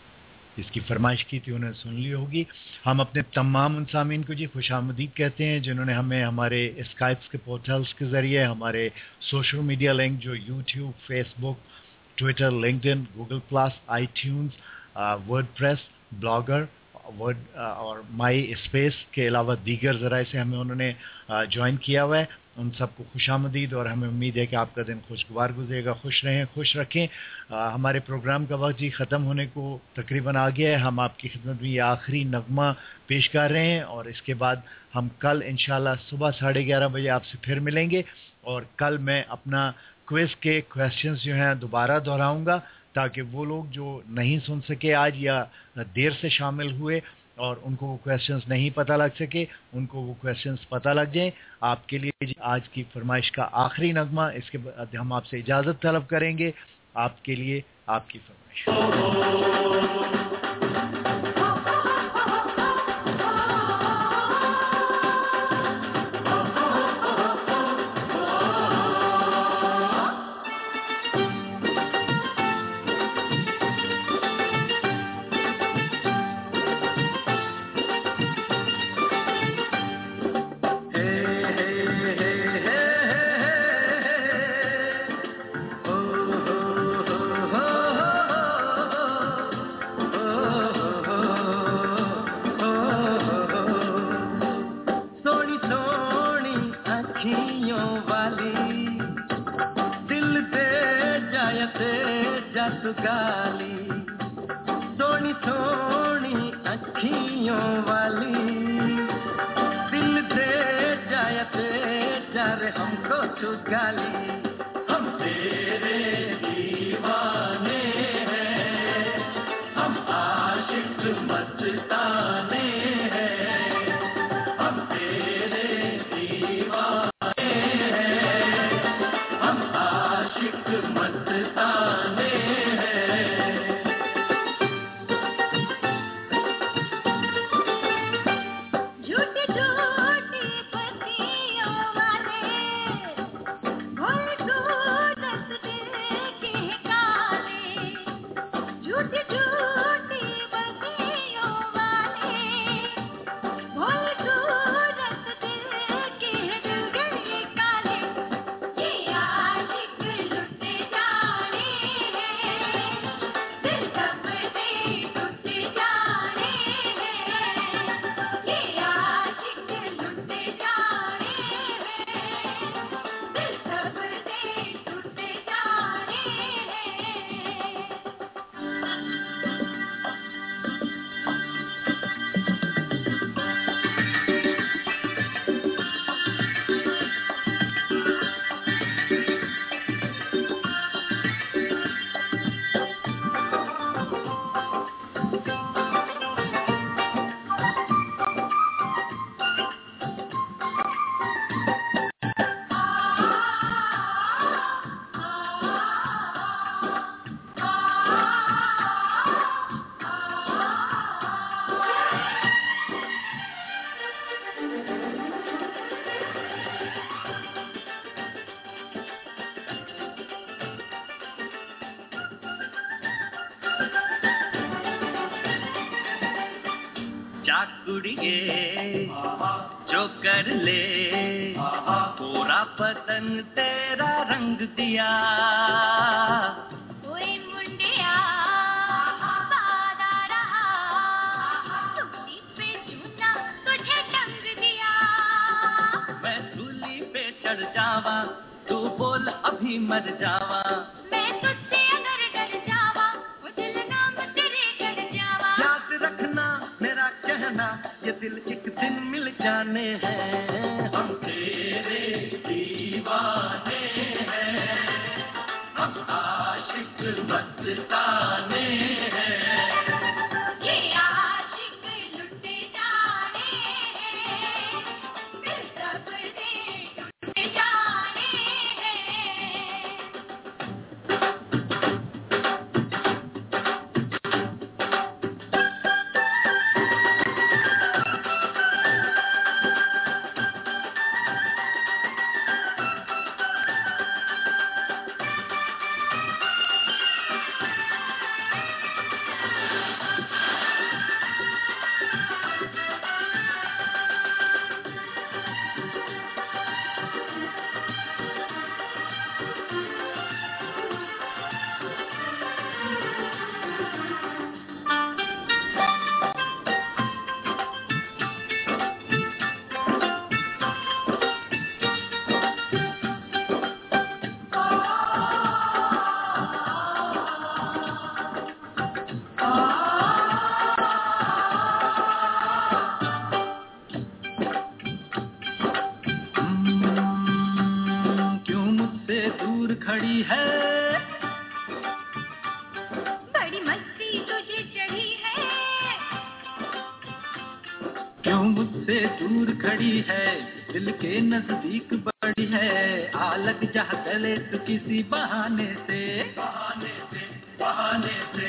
اس کی فرمائش کی تھی انہیں سن لی ہوگی۔ ہم اپنے تمام ان سامعین کو جی خوش آمدید کہتے ہیں جنہوں نے ہمیں ہمارے اسکائپس کے پورٹلز کے ذریعے، ہمارے سوشل میڈیا لنک جو YouTube, Facebook, Twitter, LinkedIn, Google Plus, iTunes, WordPress, blogger word اور مائی اسپیس کے علاوہ دیگر ذرائع سے ہمیں انہوں نے جوائن کیا ہوا ہے، ان سب کو خوش آمدید، اور ہمیں امید ہے کہ آپ کا دن خوشگوار گزرے گا، خوش رہیں، خوش رکھیں۔ ہمارے پروگرام کا وقت جی ختم ہونے کو تقریباً آ گیا ہے، ہم آپ کی خدمت میں یہ آخری نغمہ پیش کر رہے ہیں، اور اس کے بعد ہم کل انشاءاللہ صبح ساڑھے گیارہ بجے آپ سے پھر ملیں گے، اور کل میں اپنا کوئز کے کویسچنز جو ہیں دوبارہ دہراؤں گا تاکہ وہ لوگ جو نہیں سن سکے آج یا دیر سے شامل ہوئے اور ان کو وہ کویسچنز نہیں پتہ لگ سکے، ان کو وہ کویسچنز پتہ لگ جائیں۔ آپ کے لیے آج کی فرمائش کا آخری نغمہ، اس کے بعد ہم آپ سے اجازت طلب کریں گے۔ آپ کے لیے آپ کی فرمائش۔ چاکڑیے जो कर ले पूरा पतन तेरा रंग दिया ओए मुंडिया वादा रहा सूली पे चूना तुझे टंग दिया मैं सूली पे चढ़ जावा तू बोल अभी मर जावा मैं तुझसे अगर डर जावा मुझे नाम तेरे डर जावा याद रखना मेरा कहना ये दिल एक दिन मिल जाने हैं हम तेरे दीवाने हैं हम आशिक मस्ताने हैं ये आशिक लुटे जाने हैं दिल सब दे टूटे जाने हैं क्यों मुझसे दूर खड़ी है बड़ी मस्ती तुझे चढ़ी है क्यों मुझसे दूर खड़ी है दिल के नजदीक बड़ी है आ लग जा गले तू किसी बहाने से बहाने से बहाने से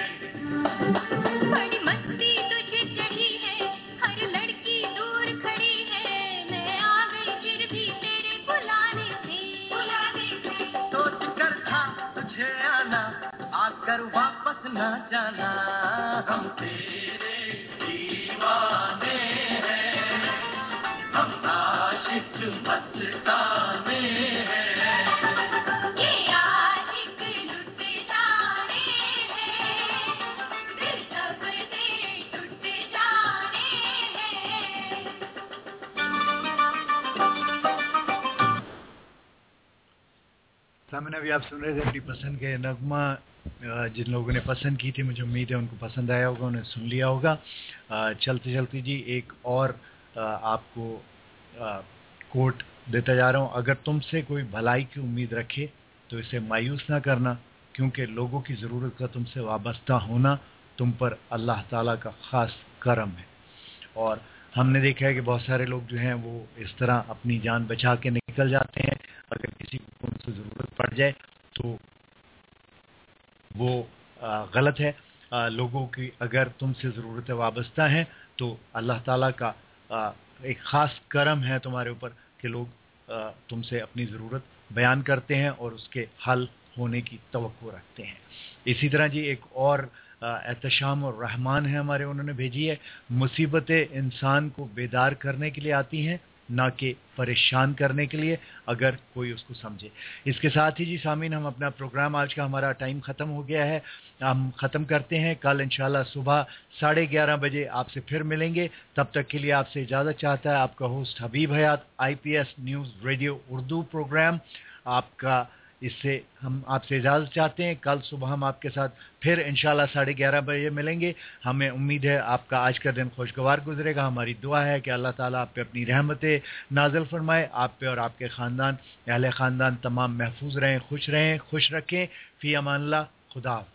बड़ी मस्ती तुझे चढ़ी है हर लड़की दूर खड़ी है मैं आ गई फिर भी तेरे बुलाने से बुलाने से सोच कर था तुझे आना आकर वापस न जाना हम तेरे दीवाने हैं हम आशिक मस्ताने हैं ये आशिक लुटे जाने हैं दिल सब दे टूटे जाने हैं सामने अभी आप सुन रहे थे अपनी पसंद के नगमा अ, जिन लोगों ने पसंद की थी मुझे उम्मीद है उनको पसंद आया होगा उन्हें सुन लिया होगा अ, चलते चलते जी एक और अ, आपको अ, कोट देता जा रहा हूँ अगर तुमसे कोई भलाई की उम्मीद रखे तो इसे मायूस ना करना क्योंकि लोगों की ज़रूरत का तुमसे वाबस्ता होना तुम पर अल्लाह ताला का ख़ास करम है और हमने देखा है कि बहुत सारे लोग जो हैं वो इस तरह अपनी जान बचा के निकल जाते हैं अगर किसी को उनसे ज़रूरत पड़ जाए तो वो आ, गलत है आ, लोगों की अगर तुमसे ज़रूरतें वाबस्ता हैं तो अल्लाह ताला का आ, एक ख़ास करम है तुम्हारे ऊपर कि लोग आ, तुमसे अपनी ज़रूरत बयान करते हैं और उसके हल होने की तवक्को रखते हैं इसी तरह जी एक और एहतशाम और रहमान है हमारे उन्होंने भेजी है मुसीबतें इंसान को बेदार करने के लिए आती हैं ना कि परेशान करने के लिए अगर कोई उसको समझे इसके साथ ही जी सामीन हम अपना प्रोग्राम आज का हमारा टाइम ख़त्म हो गया है हम ख़त्म करते हैं कल इंशाल्लाह सुबह साढ़े ग्यारह बजे आपसे फिर मिलेंगे तब तक के लिए आपसे इजाज़त चाहता है आपका host Habib Hayat IPS news radio Urdu programme आपका इससे हम आपसे इजाज़त चाहते हैं कल सुबह हम आपके साथ फिर इंशाल्लाह साढ़े ग्यारह बजे मिलेंगे हमें उम्मीद है आपका आज का दिन खुशगवार गुजरेगा हमारी दुआ है कि अल्लाह ताला आप पे अपनी रहमतें नाज़िल फरमाए आप पे और आपके ख़ानदान अहले ख़ानदान तमाम महफूज रहें खुश रहें खुश रखें फ़ी अमानिल्लाह खुदा हाफ़िज़